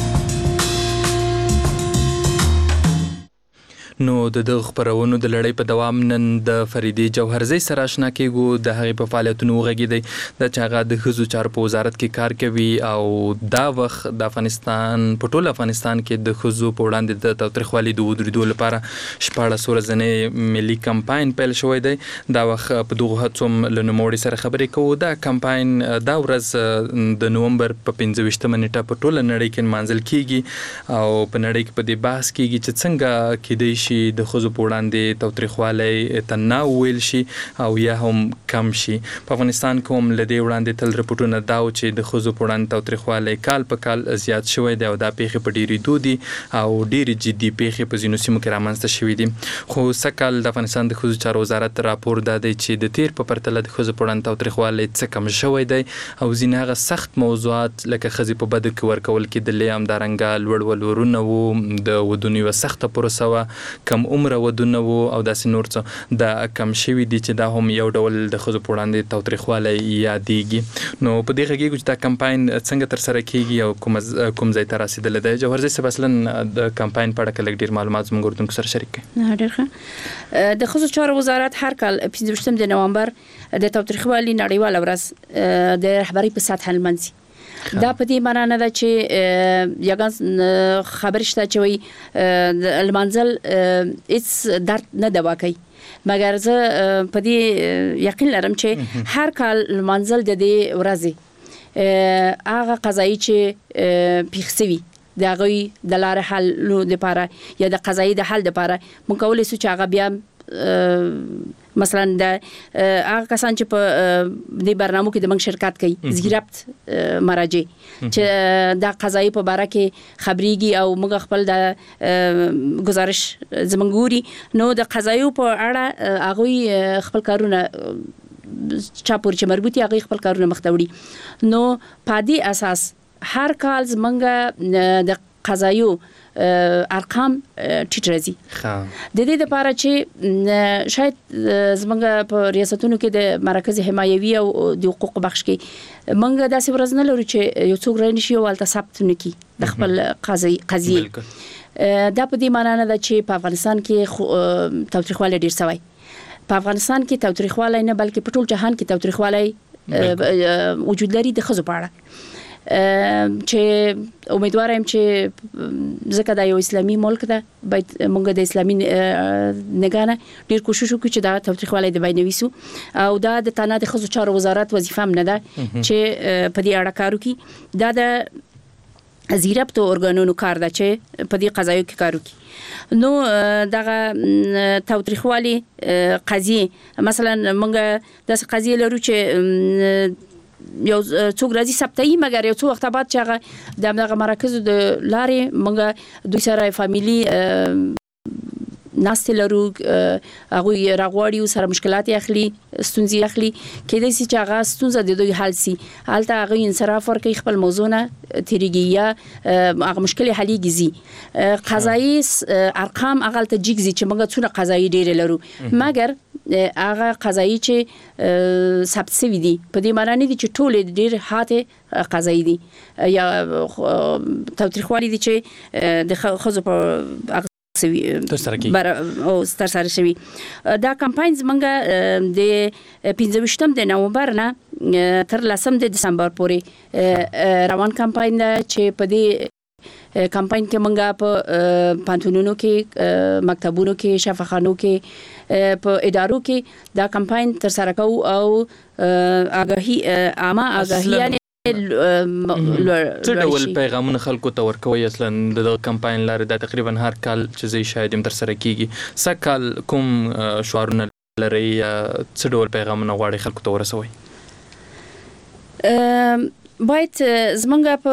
نو د دغه خبرونو د لړۍ په دوام نن د فریدې جوهرزۍ سره آشنا کېږو د هغې په فعالیتونو وغږېدی د چې هغه د ښځو چارو په وزارت کې کار کوي او دا وخت د افغانستان په ټول افغانستان کې د ښځو په وړاندې د تاوتریخوالي د ودرېدو لپاره شپاړس ورځنی ملي کمپاین پیل شوی دی دا وخت په دغو هڅو له نوموړي سره خبرې کوو دا کمپاین دا ورځ د نومبر په پنځه ویشتمه نیټه په ټوله نړۍ کې نمانځل کېږي او په نړۍ کې په دې بحث کېږي چې څنګه کېدی شي د ښځو په وړاندې تاوتریخوالی ته نه وویل شي او یا هم کم شي په افغانستان کې هم له دې وړاندې تل رپورټونه دا و چې د ښځو په وړاندې تاوتریخوالی کال په کال زیات شوی دی او دا پیښې په ډېرېدو دي او ډېرې جدي پیښې په ځینو سیمو کې رامنځته شوي دي خو سږکال د افغانستان د ښځو چارو وزارت راپور دا دی چې د تیر په پرتله د ښځو په وړاندې تاوتریخوالی څه کم شوی دی او ځینې هغه سخت موضوعات لکه ښځې په بدو کې ورکول کېدلې همدارنګه لوړ ولورونه وو د ودونو یوه سخته پروسه وه کم عمر ودونه وو او داسې نور څه د کم شوي دي چې دا هم یو ډول د ښځو په وړاندې تاوتریخوالی یادېږي. نو په دې غږیږو چې دا کمپاین څنګه ترسره کیږي او کوم کوم ځای ته رسېدلی دی. جوهر صاحب اصلا د کمپاین په اړه که لږ ډېر معلومات زموږ اردوونکو سره شریک کړئ. ډېر ښه. د ښځو چارو وزارت هر کال پنځه ویشتم د نومبر د تاوتریخوالي نړیواله ورځ د رهبرۍ په سطحه لمانځي. دا په دې معنی نه ده چې یګان خبر شته چې وي لمانځل هیڅ درد نه دوا کوي، مګر زه په دې یقین لرم چې هر کال لمانځل د دې ورځې هغه قضایي چې پیښ شوي د هغوی د لارې حل لپاره یا د قضایي د حل لپاره موږ کولی شو چې هغه بیا مثلا د هغه کسان چې په دې برنامو کې د موږ شرکت کوي زیربط مراجع چې د قضایي په باره کې خبريږي او موږ خپل د گزارش زموږ ګوري، نو د قضایي په اړه هغوی خپل کارونه چا پورې چې مربوطي هغوی خپل کارونه مخ ته وړي. نو په دې اساس هر کال زمونږ د قضایو ارقام ټیټ راځي. د دې لپاره چې شاید زمونږ په ریاستونو کې د مرکز حمایوي او د حقوق بخش کې مونږ داسې ورځ نه لرو چې یو څوک رانشي او هلته ثبت نه کړي د خپل قضیې. دا په دې معنی نه ده چې په افغانستان کې تاوتریخوالی ډېر شوی. په افغانستان کې تاوتریخوالی نه بلکې په ټول جهان کې تاوتریخوالی وجود لري د ښځو په اړه، چې امیدوار یم چې ځکه دا یو اسلامي ملک ده باید موږ د اسلامي نگاه نه ډیر کوشش وکړو چې دا تاوتریخوالی د بین ویسو او دا د تنه د ښځو چارو وزارت وظیفه هم نه ده چې په دې اړه کار وکړي. دا د زیربطو ارګانونو کار ده چې په دې قضایو کې کار وکړي. نو دغه تاوتریخوالی قضیې مثلا موږ داسې قضیې لرو چې یو څوک راځي ثبتایي، مګر یو څو وخت بعد چې هغه د دغه مرکز د لارې موږ دوی سره فامیلی ناست لرو، هغوی راغواړي سره مشکلات اخلي ستونزې اخلي، کېدای شي چې هغه ستونزه د دوی حل سي، هلته هغوی انصراف ورکوي خپل موضوع نه تیریږي یا هغه مشکل حلیږي زی قضایي ارقام هغه ته جګ زی چې موږ څونه قضایي ډېرې لرو، مګر هغه قضایي چې ثبت شوي دي په دې معنی نه دي چې ټولې ډېر هاته قضایي دي یا تاوتریخوالی دي چې د ښځو په بر او ترسره شوی. دا کمپاین زمونږ د پنځه ویشتم د نومبر نه تر لسم د دسمبر پورې روان کمپاین ده چې په دې کمپاین کې مونږه په پانتونونو کې مکتبونو کې شفاخانو کې په ادارو کې دا کمپاین ترسره کوو او آگاهی عامه آگاهی څه ډول پیغامونه خلکو ته ورکوي اصلا د دغه کمپاین لارې؟ دا تقریبا هر کال چې زه شاید هم ترسره کیږي، څه کال کوم شعارونه لري یا څه ډول پیغامونه غواړي خلکو ته ورسوي؟ باید زمونږ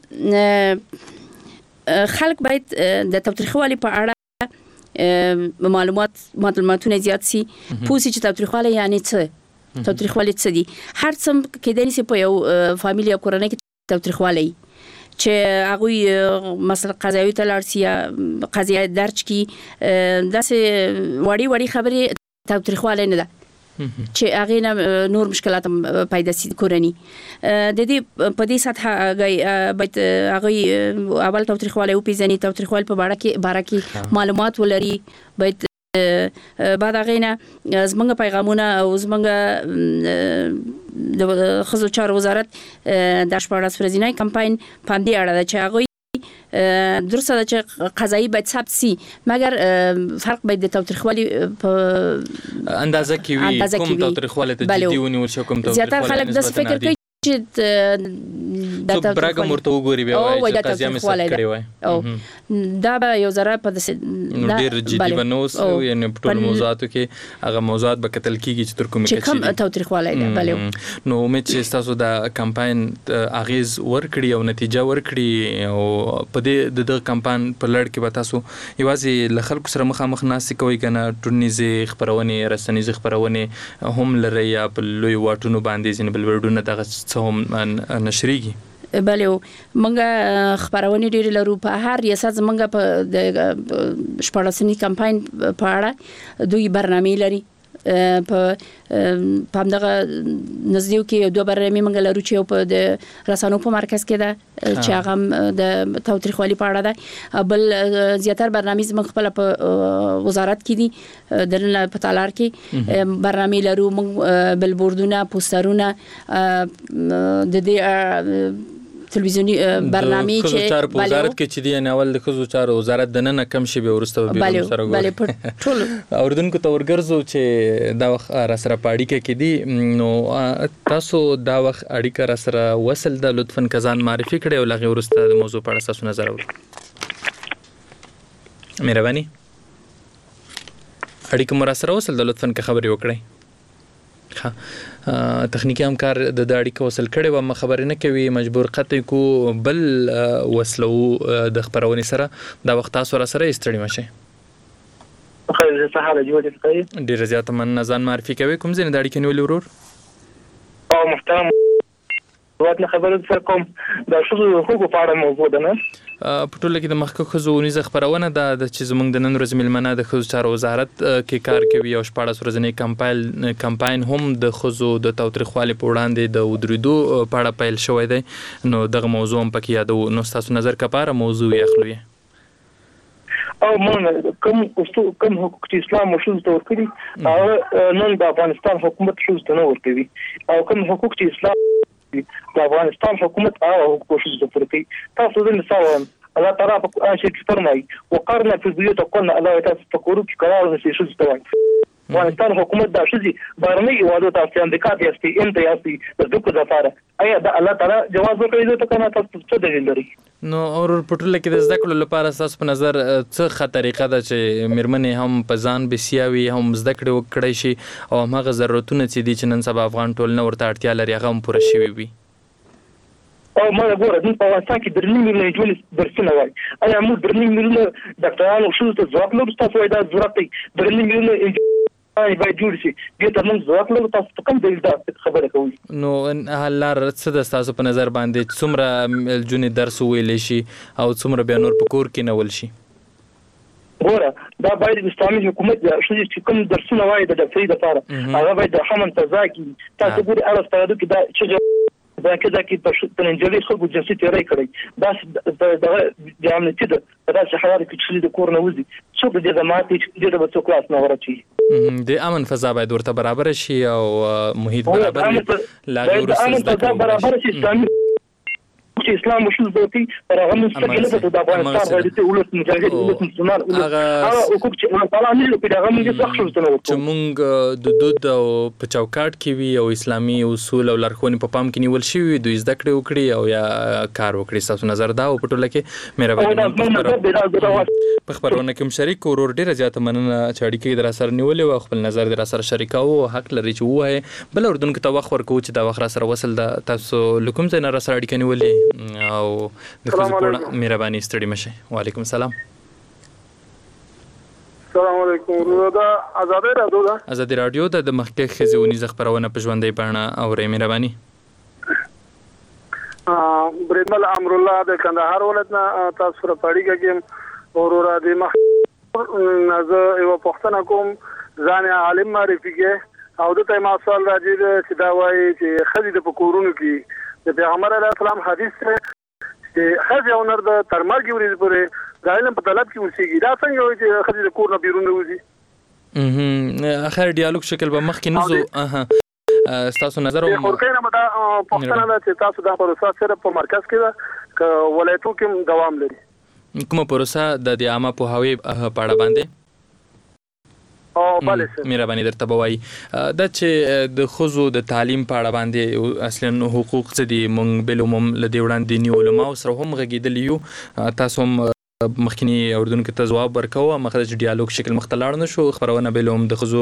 په خلک باید د تاوتریخوالي په اړه معلومات معلوماتونه زیات سي، پوه سي چې تاوتریخوالی یعنی څه، تاوتریخوالی څه دي. هر څه کېدای شي په یو فامیل یا کورنۍ کې تاوتریخوالی چې هغوی مثلا قضایي ته لاړ سي یا قضیه درج کړي، داسې وړې وړې خبرې تاوتریخوالی نه ده چې هغې نه نور مشکلات پیدا سي کورني. د دې په دې سطحه باید هغوی اول تاوتریخوالی وپېژني، تاوتریخوالي په باره کې معلومات ولري، باید بعد هغې نه زمونږ پیغامونه او زمونږ د ښځو چارو وزارت د شپاړس ورځنی کمپاین په همدې اړه ده چې هغوی درسته ده چې قضایي باید ثبت سي، مګر فرق باید د تاوتریخوالي په اندازه کې وي، کوم تاوتریخوالی ته جدي ونیول شي، کوم زیاتره خلک داسې فکر کوي چې دا برګم ورته وګوري بیا وایي چې قضیه مې ثبت کړې وای، او دا به یو ذره په داسې ډېر جدي به نه اوس، یعنې په ټولو موضوعاتو کې هغه موضوعات به کتل کېږي چې تر کومې کچې چې کوم تاوتریخوالی ده. بلې نو امید چې ستاسو دا کمپاین اغېز ورکړي او نتیجه ورکړي او په دې د دغه کمپاین په لړ کې به تاسو یوازې له خلکو سره مخامخ ناستې کوئ که نه ټولنیزې خپرونې رسنیزې خپرونې هم لرئ یا په لویو واټونو باندې ځینې بلبردونه دغه څه هم نشریږي؟ بله مونږه خبرونه ډېر لرو په هر ریاست مونږه په د شپږلسمې کمپاین په اړه دوی برنامه لري په په دغه نزدیو کې دوه برنامه مونږ لرو چې په د رسانو په مرکز کې ده چې هغه د تاوتریخوالي په اړه ده بل زیاتره برنامه زموږ خپل په وزارت کې دي د په تالار کې برنامه لرو مونږ بلبوردونه پوسټرونه د دې تلویزیونی برنامه چې په وزارت کې چې دی ناول د خزو چارو وزارت د نن کم شي به ورسته به سره ګوري بله ټول اوردونکو ته ورګرځو چې دا وخت را سره پاړی کې دي نو تاسو دا وخت اړیکه را سره وصل د لطفاً کزان معرفي کړي او لغه ورسته د موضوع په اړه تاسو نظر اورئ مهرباني اړیکه مو را سره وصل د لطفاً که خبري وکړئ ها تخنیکی همکار د اړیکې وصل کړي و خبرې نه کوي مجبور قطع کو بل وسلو د خبرونې سره دا وخت تاسو را سره استړی مشه خیر زه سهار جوړ کړی ډیر زیات من نزان معرفي کوي کوم ځین د اړیکې نیول ورور او محترم وات نه خبره سره کوم دا شو حقوق په اړه موضوع ده نه په ټوله کې د مخکې خزونی خبرونه ده د چې زموږ د نن ورځې ملمنه د خزو چارو وزارت کې کار کوي او شپږ ورځې کمپاین کمپاین هم د خزو د تاوتریخوالي په وړاندې د ودریدو په اړه پیل شوی دی نو دغه موضوع هم پکې یادو نو تاسو نظر کپاره موضوع یې اخلوي او مونږ کوم کوم حقوق چې اسلام مشروع تور کړی او نن د افغانستان حکومت شوز ته نور کوي او کوم حقوق چې اسلام د افغانستان حکومت او حقوق شوز تور کوي تاسو د مثال الله تعالی په آیت کې فرمایي وقرنا في بيوتكن الله تعالی تفکروا کې قرار نشي شوز ته افغانستان حکومت دا شوزي بارني وادو تاسو امریکا ته استي انت یاستي د دغه ځفاره ایا د الله تعالی جواز ورکړي ته کنه تاسو څه دلیل لري نو اور پټول کې د ذکر لپاره تاسو په نظر څه خطرېقه ده چې مرمنې هم په ځان بسیاوي هم ذکر وکړي شي او هغه ضرورتونه چې دي چې نن سبا افغان ټول نه ورته اړتیا لري هغه هم پوره شي وي او ما ګوره د په واسطه کې درنې ملي جوړ درسونه وای ایا موږ درنې ملي ډاکټرانو شو ته ځواب لرو تاسو وای دا ضرورت دی درنې ملي ay باید جوړ شي دې ته موږ ځواب لرو تاسو کوم دلیل دا خبره کوي نو هلار څه د تاسو په نظر باندې څومره جونې درس ویل شي او څومره بیا نور په کور کې نه ول شي ګوره دا باید اسلامي حکومت چې کوم درسونه وای د ډاکټري لپاره هغه باید د حمل تزا کې تاسو ګوري اړه ستاسو کې دا چې دا کې دا کې په انجلۍ خو جنسي تیری کړی دا د د امنیتي د داسې حواله کې چې د کور نه وځي څوک د جماعت چې د بچو کلاس نه ورچی د امن فضا باید ورته برابر شي او محیط برابر لا ورسره برابر شي اسلامي چې اسلام مشروع دوی پر هغه مستقله د افغانستان غوړي ولس مجاهد ولس مسلمان هغه حقوق چې الله تعالی نه لري هغه موږ څه خصوص نه وکړو چې موږ د دود او په چوکاټ کې وي او اسلامي اصول او لارښوونې په پام کې نیول شي دوی زده کړې وکړي او یا کار وکړي تاسو نظر دا او په ټوله کې مهرباني په خبرونه کې شریک ورور ډیر زیاته مننه چې اړیکې در سره نیولې او خپل نظر در سره شریکاو حق لري چې وایي بل اردن کې توخ ورکو چې دا وخت سره وصل د تاسو لکم زین را سره اړیکې نیولې او د خپل پوره مهرباني ستړي مشه وعلیکم السلام السلام علیکم دا آزادې رادیو دا آزادې رادیو د مخکې خزونی خبرونه په ژوندۍ بڼه او ری مهرباني ا بریدمل امر الله د کندهار ولایت نه تاسو سره پاړی کې اورورا د مخ نزه یو پښتنه کوم ځان عالم معرفي کې او د ته ما سوال راځي چې دا وایي چې خزي د پکورونو کې د پیغمبر علیه السلام حدیث چې خزي او نر د ترمرګي ورې پورې د علم په طلب کې اوسېږي دا څنګه وایي چې خزي د کور نه بیرون وځي اها اخر ډیالوګ شکل به مخ کې نزو اها تاسو نظر او ورکه نه دا پښتنه چې تاسو د پروسه سره په مرکز کې د ولایتو کې دوام لري کومه پروسه د د عامه په هوی پاړه باندې او بله سر مهرباني درته بوي دا چې د خزو د تعلیم په اړه باندې اصلا حقوق څه دي مونږ بل عموم لدی وړاندې دینی علماء سره هم غږیدل یو تاسو هم مخکنی اردن کې تجواب ورکاو مخدج ډیالوګ شکل مختلف نه شو خبرونه بل هم د خزو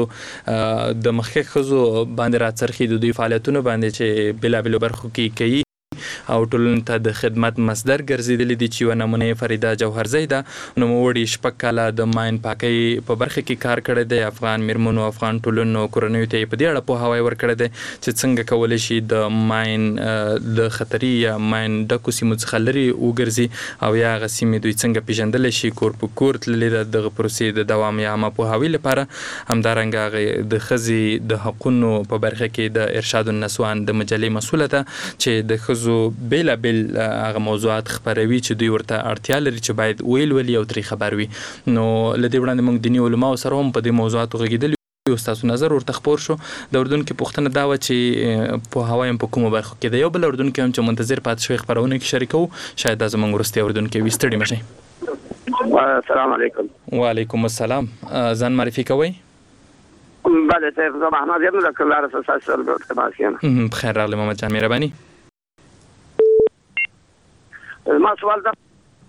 د مخکې خزو باندې راڅرخي د دوی فعالیتونو باندې چې بلا بل برخو کې کوي او ټولنې ته د خدمت مصدر ګرځېدلې دي چې یوه نمونه یې فریده جوهرزۍ ده. نوموړي شپږ کاله د ماین پاکۍ په برخه کې کار کړی دی. افغان میرمنو افغان ټولنو کورنیو ته یې په دې اړه پوهاوی ورکړی دی چې څنګه کولی شي د ماین د خطري یا ماین ډکو سیمو څخه لرې وګرځي او یا هغه سیمې دوی څنګه پیژندلی شي. کور په کور تللې ده دغه پروسې د دوام یا عامه پوهاوي لپاره. همدارنګه هغې د ښځې د حقونو په برخه کې د ارشاد النسوان د مجلې مسؤله ده چې د ښځو بېلابېل هغه موضوعات خپروي چې دوی ورته اړتیا لري چې باید ویل ولي او ترې خبر وي. نو له دې وړاندې موږ دیني علماو سره هم په دې موضوعاتو غږېدلي یو. ستاسو نظر ورته خپور شو. د اردن کې پوښتنه دا وه چې پوهاوی هم په کومو برخو کې ده. یو بل اردن کې هم چې منتظر پاتې شوی خپرونه کې شریکوو. شاید دا زموږ وروستی اردن کې وي. ستړي مه شئ. السلام علیکم. وعلیکم السلام. ځان معرفي کوئ؟ بله صاحب، زه محمد یم د کلار څخه سره تماس یم. بخیر راغلی محمد جان، مهرباني. ما سوال ده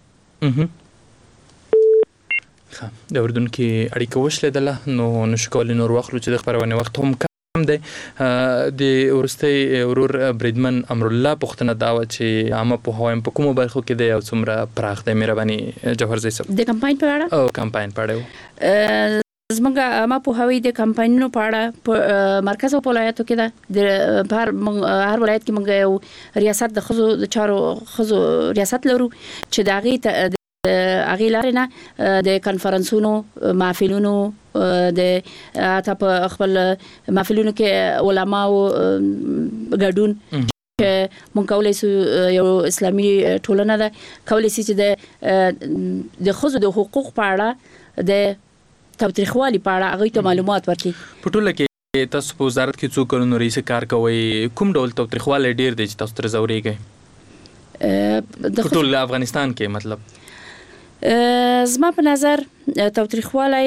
د اردن کې اړیکه وشلېدله نو نشو کولی نور واخلو چې د خپرونې وخت هم کم دی. د وروستی ورور بریدمن امرالله پوښتنه دا وه چې عامه پوهاوی په کومو برخو کې دی او څومره پراخ دی؟ مهرباني جوهرزۍ صاحب. د کمپاین په اړه او کمپاین په اړه زموږ عامه پوهاوی د کمپاینونو په اړه په مرکز او په ولایاتو کې ده. د هر هر ولایت کې موږ یو ریاست د ښځو د چارو ښځو ریاست لرو چې د هغې ته هغې لارې نه د کنفرانسونو محفلونو د حتی په خپل محفلونو کې علماو ګډون چې موږ کولی سو یو اسلامي ټولنه ده کولی سي چې د د ښځو د حقوق په اړه د تاوتریخوالي په اړه هغوی ته معلومات ورکړي. په ټوله کې تاسو په وزارت کې څو کلونو راهیسې کار کوئ، کوم ډول تاوتریخوالی ډېر دی چې تاسو ترې ځورېږئ په ټول افغانستان کې؟ مطلب زما په نظر تاوتریخوالی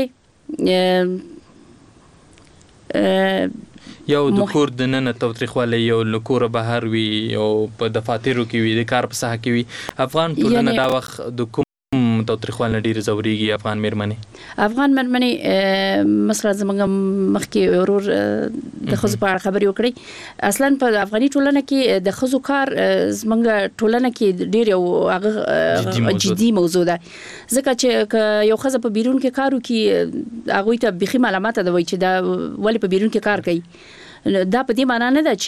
یو د کور د ننه تاوتریخوالی، یو له کوره بهر وي، یو په دفاترو کې وي، د کار په ساحه کې وي. افغان ټولنه دا وخت د کوم تاوتریخوالی ډېرې ځورېږي؟ افغان مېرمنې افغان مېرمنې مثلا زموږ مخکې ورور د ښځو په اړه خبرې وکړې. اصلا په افغاني ټولنه کې د ښځو کار زموږ ټولنه کې ډېر یو هغه جدي موضوع ده، ځکه چې که یو ښځه په بیرون کې کار وکړي هغوی ته بیخي معلومات ده وایي چې دا ولې په بیرون کې کار کوي. دا په دې معنا نه ده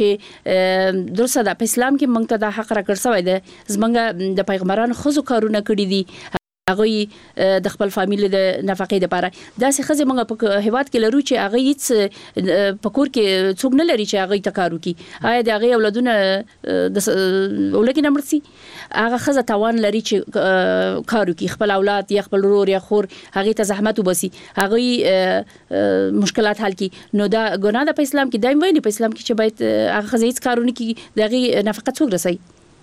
چې درسته ده په اسلام کې موږ ته دا حق راکړ شوی ده. زموږ د پیغمبرانو ښځو کارونه کړي دي، هغوی د خپل فامیل د نفقې لپاره. داسې ښځې موږ په هیواد کې لرو چې هغوی هیڅ په کور کې څوک نه لري چې هغوی ته کار وکړي. آیا د هغې اولادونه د اولګې نه مړ سي؟ هغه ښځه توان لري چې کار وکړي، خپل اولاد یا خپل ورور یا خور هغې ته زحمت وباسي، هغوی مشکلات حل کړي. نو دا ګناه ده په اسلام کې. دا ویلي په اسلام کې چې باید هغه ښځه هیڅ کار ونه کړي، د هغې نفقه څوک رسوي؟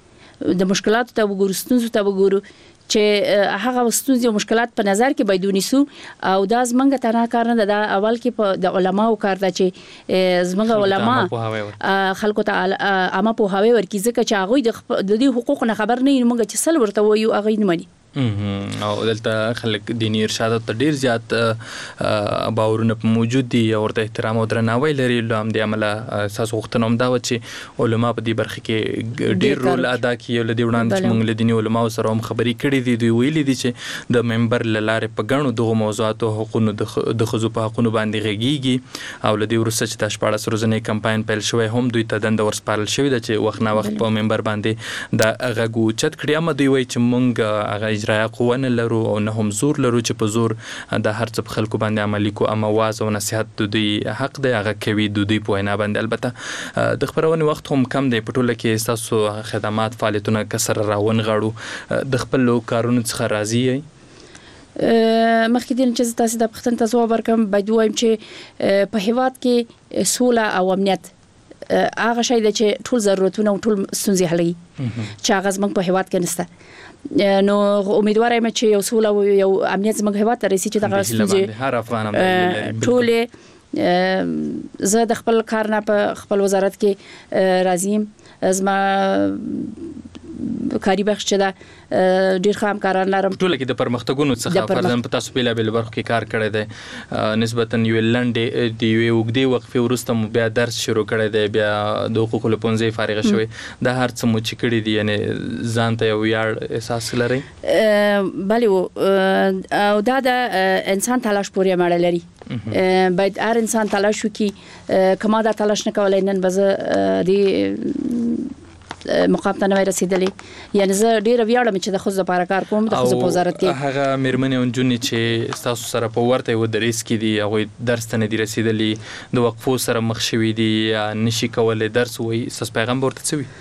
د مشکلاتو ته وګورو، ستونزو ته وګورو چې هغه ستونزې او مشکلات په نظر کې باید ونیسو. او دا زموږ تنها کار نه ده، دا اول کې په د علماو کار ده چې زموږ علما خلکو ته عامه پوهاوی ورکړي، ځکه چې هغوی د دې حقوقو نه خبر نه وي. موږ چې سل ورته وایو هغوی نه مني. او دلته خلک دینی ارشادات ته ډیر زیات باورونه موجود دي او ورته احترام او درناوی لري. له همدې امله تاسو غوښتنه هم دا وه چې علما په دې برخه کې ډیر رول ادا کړي. او له دې وړاندې چې موږ له دیني علماو سره هم خبرې کړې دي، دوی ویلي دي چې د منبر له لارې په ګڼو دغو موضوعاتو حقونو د ښځو په حقونو باندې غږیږي. او له دې وروسته چې دا شپاړس ورځنی کمپاین پیل شوی هم دوی ته دنده ورسپارل شوې ده چې وخت نه وخت په منبر باندې دا غږ اوچت کړي. اما دوی وایي چې موږ هغه اجرایه قوه نه لرو او نه هم زور لرو چې په زور د هر څه په خلکو باندې عملي کو. اما واعظ او نصیحت د دوی حق دی، هغه کوي د دوی په وینا باندې. البته د خپرونې وخت هم کم دی، په ټوله کې ستاسو خدمات فعالیتونه که سره راونغاړو، د خپلو کارونو څخه راضي یئ؟ مخکې دې نه چې زه تاسې دا پوښتنې ته ځواب ورکړم، باید ووایم چې په هیواد کې سوله او امنیت هغه شی دی چې ټول ضرورتونه او ټول ستونزې حلوي، چې هغه زموږ په هیواد کې نشته. نو امیدواره یم چې یو سوله او یو امنیت زموږ هیواد ته رسي، چې دغه ستونزې هر افغان هم ټولې. زه د خپل کار نه په خپل وزارت کې راضي یم. زما کاری بخش چې دا ډیر ښه همکاران لرم. ټول کې د پرمختګونو څخه فرضاً په تاسو بیل بیل برخو کې کار کړی دی، نسبتاً یو لنډې د یو وګړي وقفې وروسته مو بیا درس شروع کړی دی، بیا د حقوقو له پونځې فارغ شوی، دا هر څه مو چې کړی دي یعنی ځان ته یو ویاړ احساس لرئ؟ بله، او دا د انسان تلاش پورې اړه لري. باید هر انسان تلاش وکړي، کما دا تلاش نه کولای نن به زه د مقام ته نه رسیدلې. یعنی زه ډیره ویاړم چې د ښځو لپاره کار کوم د ښځو په وزارت کې. هغه مېرمنې او نجونې چې ستاسو سره په ورته یو دریځ کې دي، هغوی درس ته نه دي رسیدلي، د وقفو سره مخ شوي دي یا نشي کولی درس ووایي، ستاسو پیغام به ورته څه وي؟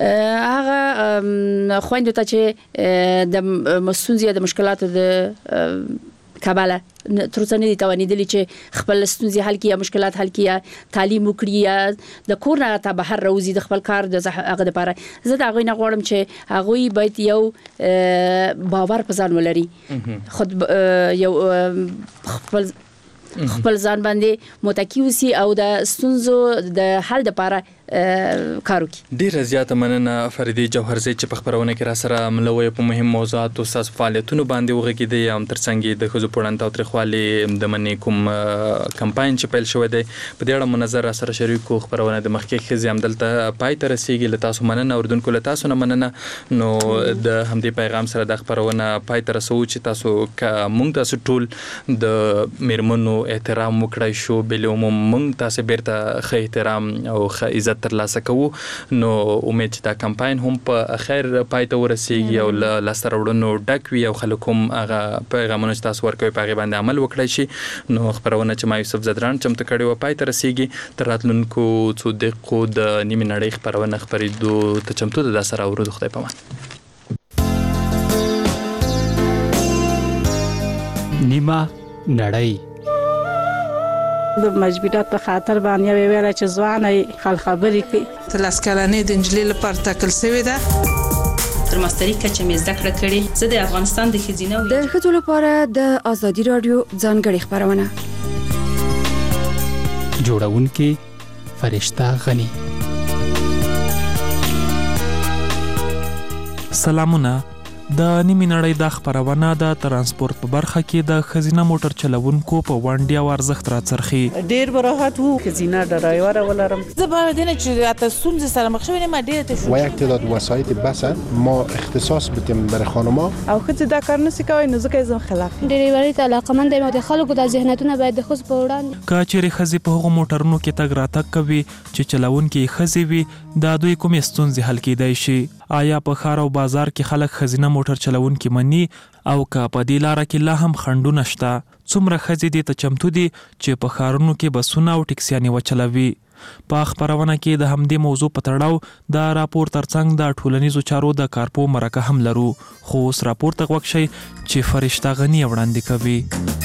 هغه خویندو ته چې د ستونزې د مشکلاتو د کابل تر اوسه نه دي توانیدلي چې خپل ستونزې حل کړي یا مشکلات حل کړي یا تعلیم وکړي یا د کور نه ته بهر راوځي د خپل کار د هغه لپاره. زه د هغوی نه غواړم چې هغوی باید یو باور په ځان ولري، خود یو خپل خپل ځان باندې متکی اوسي او د ستونزو د حل لپاره کار وکړي. ډیره زیاته مننه فریدې جوهرزۍ چې په خپرونه کې را سره ملوي په مهم موضوعاتو ستاسو فعالیتونو باندې وغږېدئ، هم ترڅنګ د ښځو په وړاندې تاوتریخوالي د منې کوم کمپاین چې پیل شوی دی په دې اړه مو نظر را سره شریک کړو. خپرونه د مخکې ښځې همدلته پای ته رسیږي. له تاسو مننه، اردوونکو له تاسو نه مننه. نو د همدې پیغام سره د خپرونه پای ته رسوو چې تاسو که موږ تاسو ټول د میرمنو احترام وکړای شو، بلوموم موږ تاسو بیرته ښه احترام او ښه عزت ترلاسه کوو، نو امید چې دا کمپاین هم په خیر پای ته ورسیږي او له لاسته راوړنو ډک وي او خلک هم هغه پیغامونه چې تاسو ورکوئ په هغې باندې عمل وکړی شي. نو خپرونه چې ما یوسف زدران چمتو کړې وه پای ته رسیږي. تر راتلونکو څو دقیقو د نیمې نړۍ خپرونه خپرېدو ته چمتو ده. دا سره اورو. د خدای په امان. نیمه نړۍ د مجبورات په خاطر باندې ویل چې ځواني خل خبرې کوي. تلاس کلنې د انجلۍ لپاره ټاکل شوې ده. تر ماستري کچه مې زده کړه کړې. زه د افغانستان د ښځینه د ښځو لپاره د ازادي رادیو ځانګړې خپرونه جوړونکې فرشته غني. سلامونه. د نیمې نړۍ د خپرونه د ترانسپورت په برخه کې د ښځینه موټر چلوونکو په ونډې او ارزښت راڅرخي. ډېر براحت وو ښځینه ډرایور ولرم. زه به دینه چې اته ستونزې سره مخ شوم ما ډېر ته و یک تعداد وسایط بس ما اختصاص بدیم برای خانم‌ها او ښځې دا کار نشي کوي، نو ځکه زه خلاف ډریوري ته علاقمند یم. د خلکو د ذهنیتونه باید د ښځو په وړاندې که چیرې ښځې په هغو موټرونو کې تګ راتګ کوي چې چلوونکي یې ښځې وي، دا دوی کومې ستونزې حل کیدای شي؟ آیا په ښار او بازار کې خلک ښځینه موټر چلوونکي مني او که په دې لاره کې لا هم خنډونه شته؟ څومره ښځې دې ته چمتو دي چې په ښارونو کې بسونه او ټکسیانې وچلوي؟ په خپرونه کې د همدې موضوع په تړاو د راپور ترڅنګ د ټولنیزو چارو د کارپو مرکه هم لرو. خو اوس راپور ته غوږ شئ چې فرشته غني وړاندې کوي.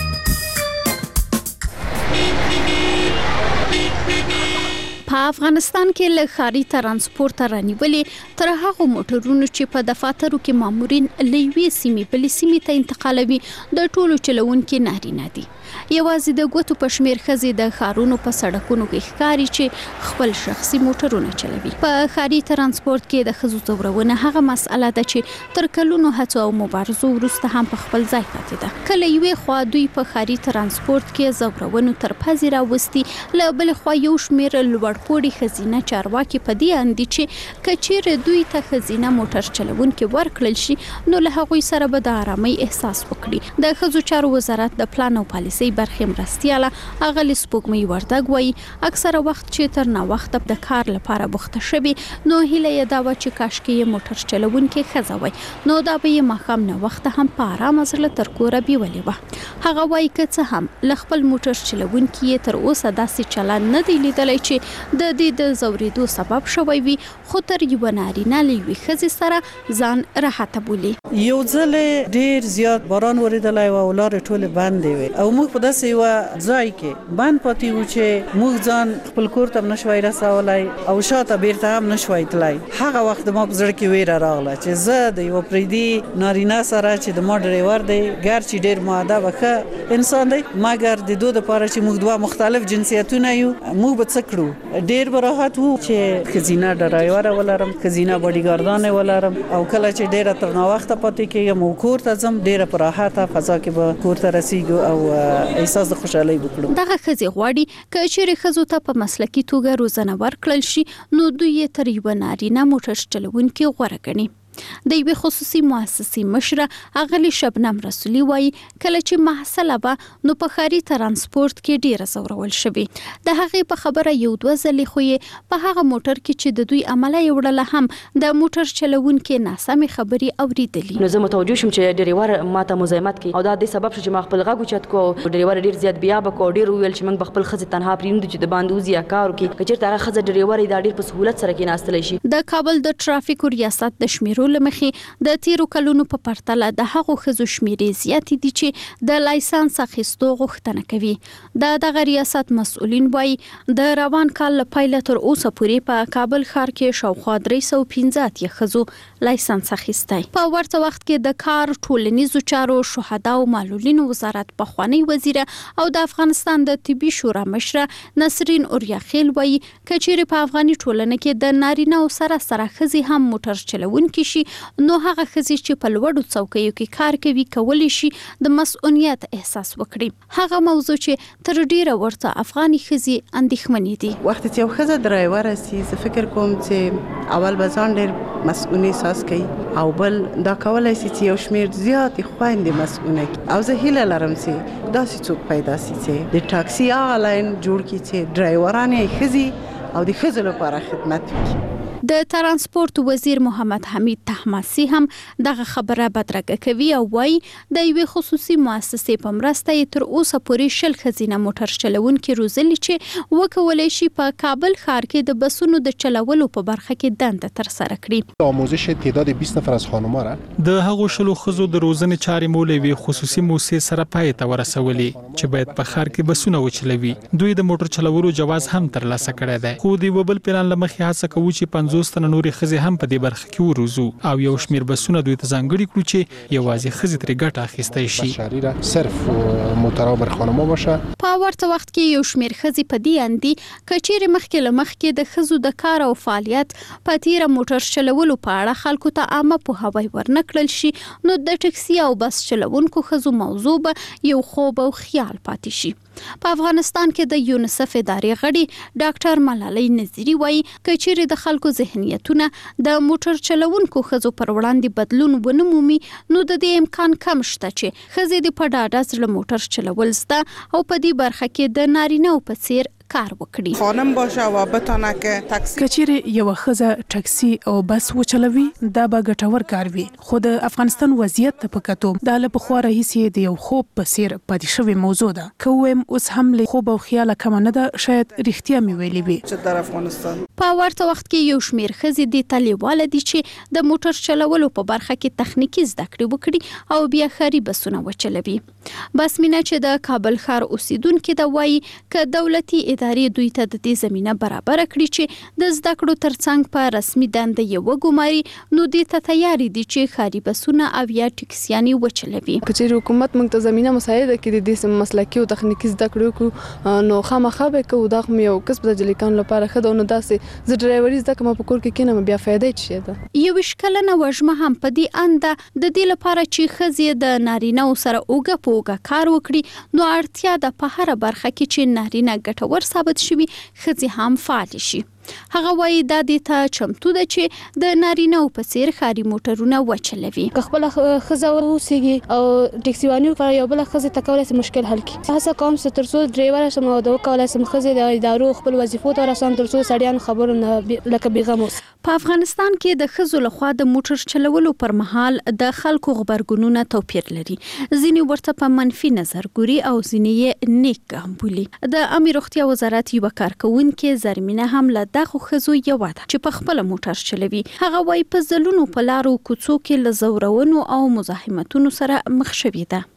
په افغانستان کې له ښاري ترانسپورت رانیولې تر هغو موټرونو چې په دفاترو کې مامورین له یوې سیمې بلې سیمې ته انتقالوي د ټولو چلوونکي نارینه دي. یوازې د ګوتو په شمېر ښځې د ښارونو په سړکونو کې ښکاري چې خپل شخصي موټرونه چلوي. په ښاري ترانسپورت کې د ښځو ځورونه هغه مسئله ده چې تر کلونو هڅو او مبارزو وروسته هم په خپل ځای پاتې ده. کله یوې خوا دوی په ښاري ترانسپورت کې ځورونو تر پزې راوستي، له بلې خوا یو شمېر لوړ پوړي ښځینه چارواکي په دې اند دي چې که چیرې دوی ته ښځینه موټر چلوونکي ورکړل شي نو له هغوی سره به د آرامۍ احساس وکړي. د ښځو چارو وزارت د پلان او پالیسۍ برخې مرستیاله اغلې سپوږمۍ وردګ وایي اکثره وخت چې تر ناوخته د کار لپاره بوخته شوي نو هیله یې دا وه چې کاشکې یې موټر چلوونکې ښځه وای نو دا به یې ماښام ناوخته هم په ارامه زړه تر کوره بیولې وه. هغه وایي که څه هم له خپل موټر چلوونکي یې تر اوسه داسې چلند نه دی لیدلی چې د دې د ځورېدو سبب شوی وي، خو تر یوه نارینه له یوې ښځې سره ځان راحته بولي. یو ځل ډېر زیات باران ورېدلی و او لارې ټولې بندې وې او موږ په داسې یو ځای کې باندې پاتې و چې موږ ځان خپل کور ته نشوای رسولای او شاته بیرته هم نشوای تلای. هغه وخت ما په زړه کې ویره راغله چې زه د یو پریدي نارینه سره چې د ما ډرایور دی ګر چې ډیر مؤدب ښه انسان دی مګر د دوه لپاره چې موږ دوه مختلف جنسیتونه یو موږ به څه کړو. ډیر براحت وو چې خزینه ډرایور ولرم خزینه باډیګاردان ولرم او کله چې ډیره تر نو وخت پاتې کېږم او کور ته ځم ډیره براحته فضا کې به کور ته رسیږو او احساس د خوشحالۍ وکړو. دغه خزي غواړي ک چیرې خزو ته په مسلکي توګه روزنه ورکړل شي نو دوی تر یو نارینه موټر چلوونکي غوره ګڼي. د یوې خصوصي مؤسسې مشره اغلی شبنم رسولي وایي کله چې محصله به نو په ښاري ترانسپورت کې ډیره زورول شوي. د هغې په خبره یو دوه ځلې خو یې په هغه موټر کې چې د دوی عمله یې وړله هم د موټر چلوونکي ناسمې خبرې اورېدلي. نو زه متوجه شوم چې ډریور ماته مزاحمت کوي او دا د سبب شو چې ما خپل غږ اوچت کو. ډریور ډیر زیات بیا بکو ډیر ویل چې موږ خپل خزه تنها پریندو چې د باندې وزیا کار کوي کچېرته هغه خزه ډریور دا ډیر په سهولت سره کې ناستلی شي. د کابل د ټرافیکو ریاست د شمیرو لمخې د تیرو کلونو په پرتله د هغو خزو شمیرې زیاتې دي چې د لایسنس اخیستو غوښتنه کوي. د دغه ریاست مسؤلین وایي د روان کال له پیله تر اوسه پورې په کابل ښار کې شاوخوا درې سوه پنځه اتیا خزو لایسنس اخیستی. په ورته وخت کې د کار ټولنیزو چارو شهدا او معلولینو وزارت پخوانی وزیره او د افغانستان د طبي شورا مشره نسرین اوریاخیل وایي کچېرې په افغاني ټولنه کې د نارینه او سره سره خزي هم موټر چلوونکي شي نو هغه خزي چې په لوړو څوکیو کې کار کوي کولی شي د مسؤلیت احساس وکړي. هغه موضوع چې تر ډیره ورته افغاني خزي اندېښمنې دي. وخت چې یو خزه ډرایور سي زه فکر کوم چې اول به ځان ډیر مسؤل احساس کوي او بل دا کولای شي چې یو شمیر زیات خويندې مسؤله کوي او زه هیله لرم چې داسې څوک پیدا شي چې د ټاکسي هغه لاین جوړ کړي چې ډرایوران یې خزي او د خزو لپاره خدمت وکړي. د ترانسپورت وزیر محمد حمید طهماسي هم دغه خبره بدرګه کوي او وایي د یوې خصوصي مؤسسې په مرسته یې تر اوسه پورې شل ښځینه موټر چلوونکي روزلي چې وکولی شي په کابل ښار کې د بسونو د چلولو په برخه کې دنده ترسره کړي. آموزش تعداد بیست نفر از خانم‌ها را د هغو شلو ښځو د روزنې چارې مو له یوې خصوصي موسسې سره پای ته ورسولې چې باید په ښار کې بسونه وچلوي. دوی د موټر چلولو جواز هم ترلاسه کړی دی خو د یو بل پلان له مخې هڅه کوي چې پنځوس تنه نورې ښځې هم په دې برخه کې وروزو او یو شمیر بسونه دوی ته ځانګړي کړو چې یوازې ښځې ترې ګټه اخیستی شي. صرف مترابر خانم‌ها باشه. په ورته وخت کې یو شمیر ښځې په دې اندي کچېرې مخکې له مخکې د ښځو د کار او فعالیت په تیره موټر چلولو په اړه خلکو ته عامه پوهاوی ورنکړل شي نو د ټکسي او بس چلوونکو ښځو موضوع به یو خوب او خیال پاتې شي. په افغانستان کې د یونیسف ادارې غړي ډاکټر ملالۍ نظیری وایي کچېرې د خلکو ذهنیتونه د موټر چلوونکو ښځو پر وړاندې بدلون ونه مومي نو د دې امکان کم شته چې ښځې د په ډاډه زړه موټر چلول زده او په دې برخه کې د نارینه‌و په څیر کار وکړي. خانم باشه و بتونه که تاکسی کچېرې یو ښځه ټاکسي او بس وچلوي دا به ګټور کار وي خو د افغانستان وضعیت ته په کتو دا له پخوا راهیسې د یو خوب په څیر پاتې شوی موضوع ده. که ووایم اوس هم له خوب او خیاله کمه نه ده شاید رښتیا مې ویلي وي. چې در افغانستان په ورته وخت کې یو شمیر ښځې دې ته لیواله دي چې د موټر چلولو په برخه کې تخنیکي زده کړې وکړي او بیا ښاري بسونه وچلوي. بس مینه چې د کابل ښار اوسیدونکې ده وایي که دولتي ادارې دوی ته د دې زمینه برابر کړي چې د زده کړو ترڅنګ په رسمي دنده یې وګماري نو دې ته تیار دي چې ښاري بسونه او یا ټکسیانې وچلوي. که چېرې حکومت موږ ته زمینه مساعده کړي د دې مسلکي او تخنیکي زده کړو کو نو خامخا به کوو دا خو یو کسب د جلیکان لپاره ښه ده نو داسې زه ډرایوري زده کوم په کور کې کینم بیا فایده یې څه ده. یویشت کلنه وژمه هم په دې انده د دې لپاره چې ښځې د نارینه‌و سره اوږه په اوږه کار وکړي نو اړتیا ده په هره برخه کې چې نارینه ګټور ثابت شوي ښځې هم فعال شي. هغه وایي دا د ته چمتو ده چې د نارینه‌و په څیر ښاري موټرونه وچلوي. که خپله ښځه اوسیږي او ټکسیواني وکړي یو بله ښځې ته کولی شي مشکل حل کړي. هڅه کوم چې تر څو ډرایوره شم او د وکولی شم ښځې د ادارو خپل وظیفو ته ورسوم تر څو سړیان خبرو نه لکه بېغم اوسي. په افغانستان کې د ښځو لخوا د موټر چلولو پر مهال د خلکو غبرګونونه توپیر لري. ځینې ورته په منفي نظر ګوري او ځینې یې نیک ګام بولي. د عامه روغتیا وزارت یوه کارکوونکې زرمینه هم له دغو ښځو یوه ده چې په خپله موټر چلوي. هغه وایي په ځلونو په لارو کوڅو کې له ځورونو او مزاحمتونو سره مخ شوې ده.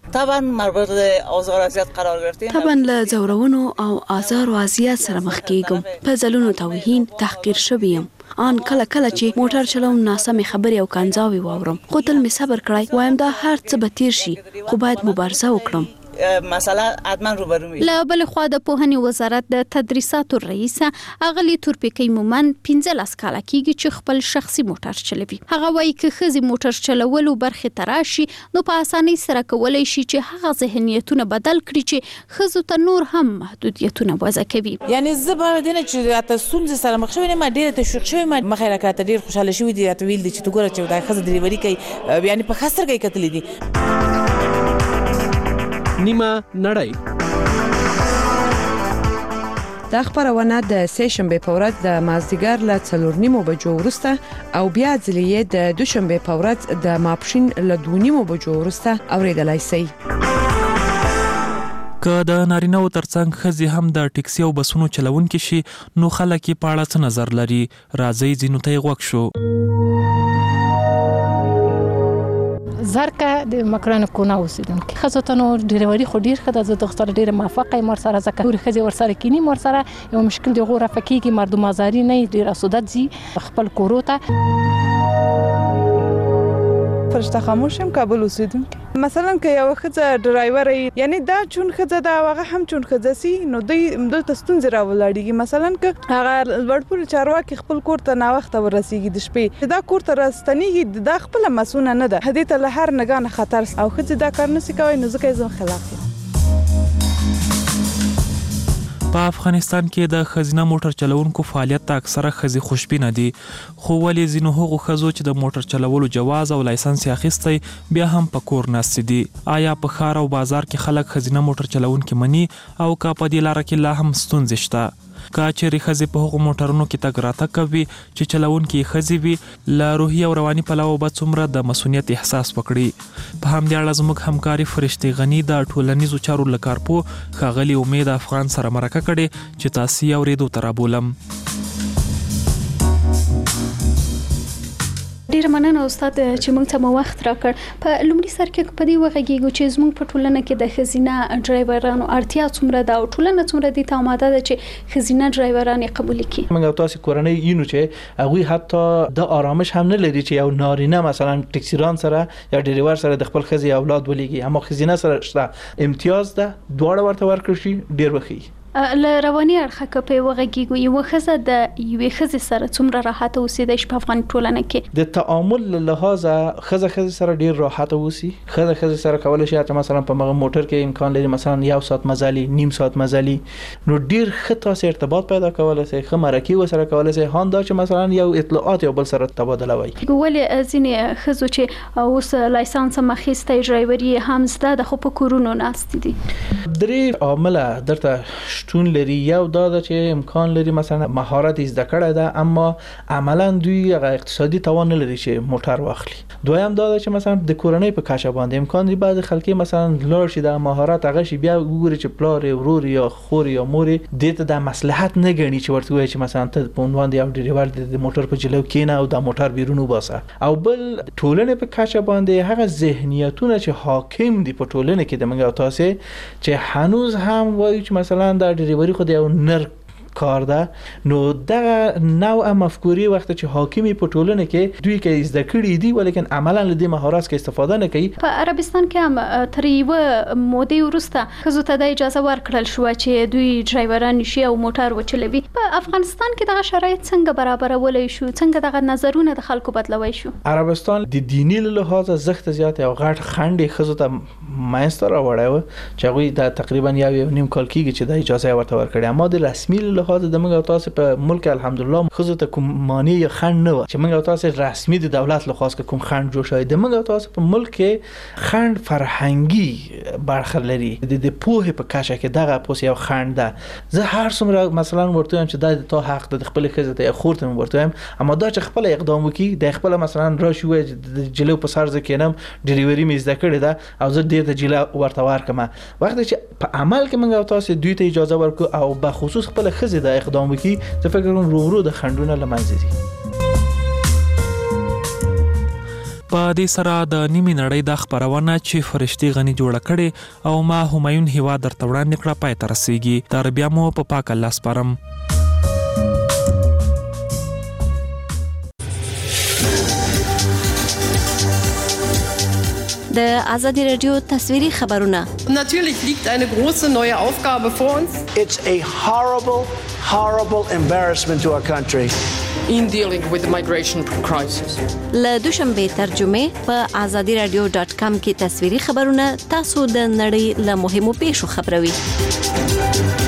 طبعا مربوط به آزار و اذیت قرار گرفتیم. طبعا له زورونو او آزار و اذیت سره مخ کیږم. په ځلونو توهین تحقیر شویم. ان کله کله چې موټر چلوم ناسمې خبرې او کنځاوي واورم، خو تل می صبر کړای وایم دا هر څه به تیر شي، خو باید مبارزه وکړم. مساله حتما روبرو می. له بل خوا د پوهنې وزارت د تدریساتو رئیس اغلی تورپیکی مومن پنځلس کاله کېږي چې خپل شخصي موټر چلوي. هغه وایي که ښځې موټر چلولو برخې ته راشي نو په اسانۍ سره کولی شي چې هغه ذهنیتونه بدل کړي چې ښځو ته نور هم محدودیتونه وضع کوي. یعنی زه به دینه چې اته ستونزې سره مخ شوې ما ډېره تشویق شوې ما مخه راکاته ډېر خوشاله شوې دي اته ویل دي چې تو ګوره چې دا ښځه ډریوري کوي یعنی په خاصر کوي کتلې دي. نیمه نړۍ دا خبرونه د سه شنبه په ورځ د مازدیګر له څلور نیمو بجو وروسته او بیا ځلې د دوشنبه په ورځ د ماپښین له دوه نیمو بجو وروسته اوریدلای شئ. که د نارینه او ترڅنګ خزي هم د ټیکسي او بسونو چلوونکي شي نو خلک په اړه څه نظر لري؟ راځي ځینو ته غوښ شو. زرکه د مکران کونه اوسیدونکو خزو ته نو ډیریوري خو ډیر خدای زه د خسر ډیره موافقه مر سره زکه ډیر خزي ور سره کینی مر سره یو مشکل دی غوړه فکیږي مردم ازاری نه ډیر اسودت زی خپل کوروته فرشته خاموشم کابل اوسیدونکو مثلا که یو خزه ډرایور یعنی دا چون خزه دا هغه هم چون خزه سي نو دوی د تستون زرا ولاړيږي مثلا که هغه ورپور چارواکي خپل کور ته نا وخت ورسیږي د شپې دا کور ته راستنیږي دا خپل مسونه نه ده هدي ته له هر نگان خطر او خزه دا کار نسی کوي نو ځکه زه خلاف په افغانستان کې د خزینه موټر چلوونکو فعالیت ته اکثره خزي خوشبینه دي، خو ولې ځینو هغو خزو چې د موټر چلولو جواز او لایسنس یې اخیستی بیا هم په کور ناست دي؟ آیا په ښار او بازار کې خلک خزینه موټر چلوونکي مني او که په دې لاره کې لا هم ستونزې شته؟ که چېرې ښځې په هغو موټرونو کې تګ راتګ کوي چې چلوونکي یې ښځې وي، له روحي او رواني پلوه به څومره د مسؤلیت احساس وکړي؟ په همدې اړه زموږ همکاري فرشتې غني د ټولنیزو چارو له کارپوه ښاغلي امید افغان سره مرکه کړې چې تاسې یې اورېدو ته رابولم. ډیر مننه استاد چې موږ ته مو وخت راکړ. په لومړي سر کې په دې وغږیږو چې زموږ په ټولنه کې د خزینه ډرایورانو اړتیا څومره ده او ټولنه څومره دي ته آماده ده چې خزینه ډرایوران قبول کړي. موږ تاسو کورنۍ اینو چې هغه حتی د آرامش هم نه لري چې یو نارینه مثلا ټیکسیران سره یا ډرایور سره د خپل خزي اولاد ولېږي، اما خزینه سره شته امتیاز ده دواړه ورته ورکړي شي ډیر وخی. له رواني اړخه که په وغږیږو یو ښځه د یوې ښځې سره څومره راحت اوسېدای شي په افغان ټولنه کې؟ د تعامل له لحاظه ښځه ښځې سره ډیر راحت اوسي. ښځه ښځې سره کولای شي چې مثلا په مغه موټر کې امکان لري مثلا یو ساعت مزالي نیم ساعت مزالي نو ډیر ښه تاسو ارتباط پیدا کولای شي، ښه مرکه وسره کولای شي، هاندا چې مثلا یو اطلاعات یو بل سره تبادله وای. ولې ځینې ښځو چې اوس لایسنس مخېسته ډرایوري هم زده د خو په کورونو ناست دي؟ درې عامله درته شتون لري. یو دا چې امکان لري مثلا مهارت زده کړه ده اما عملا دوی اقتصادي توان نه لري چې موټر واخلي. دویم دا چې مثلا د کورنۍ په کاشه باندې امکان لري بعض خلک مثلا لار شي د مهارت هغه شي بیا وګوري چې پلار ورور یا خور یا مور دې ته د مصلحت نه غني چې ورته وایي چې مثلا ته په عنوان دی او ډرایور د موټر په جلو کینه او د موټر بیرون وباسه. او بل ټولنه په کاشه باندې هغه ذهنیتونه چې حاکم دي په ټولنه کې د منګه تاسو چې هنوز هم وایي چې مثلا د ډرایوري خو یو نر کار ده نو دغه نوع مفکوري وخت چې حاکمی په ټولنه کې دوی کې زده کړي دي ولیکن عملا له دې مهارت کې استفاده نه کوي. په عربستان کې هم تر یو مودې وروسته خزو ته د اجازه ورکړل شو چې دوی ډرایوران شي او موټر وچلوي. په افغانستان کې دغه شرایط څنګه برابرولای شو؟ څنګه دغه نظرونه د خلکو بدلوي شو؟ عربستان د دیني له لحاظه زخت زیات او غټ خندې خزو ته ماینستر راوړایو چې هغه د تقریبا یو نیم کال کېږي چې د اجازه ورته ورکړي، اما د رسمي له لحاظ د موږ تاسو په ملک الحمدلله خزو ته کوم معنی یا خند نه و چې موږ تاسو رسمي د دولت له خاص کوم خند جوړ شوی د موږ تاسو په ملک کې خند فرهنګي برخه لري د پوهه په کاشه کې دغه پوس یو خند ده. زه هر څومره مثلا ورته چې د تا حق د خپل خزه ته خورته ورته اما دا چې خپل اقدام وکي د خپل مثلا را شوې د جلو په سر ځکینم ډریوري مې زده کړې ده او زه دې ته جلا ورته ورکم وخت چې په عمل کې موږ تاسو دوی ته اجازه ورکو او به خصوص خپل خزه د اقدام وکي زه فکر کوم ورو ورو د خندونه لمنځه دي. په په دې سره د نیمې نړۍ د خبرونه چې فرشتي غني جوړه کړي او ما همایون هوا درته وړاندې کړه پای ته رسیږي. تر بیا مو په پاک الله سپارم. د آزادی رادیو تصویری خبرونه. Natürlich liegt eine große neue Aufgabe vor uns. It's a horrible, horrible embarrassment to our country. In dealing with the migration crisis. له دوشنبه ترجمه په آزادی رادیو ډاټ کام کې تصویری خبرونه تاسو د نړۍ له مهمو پیښو خبروي.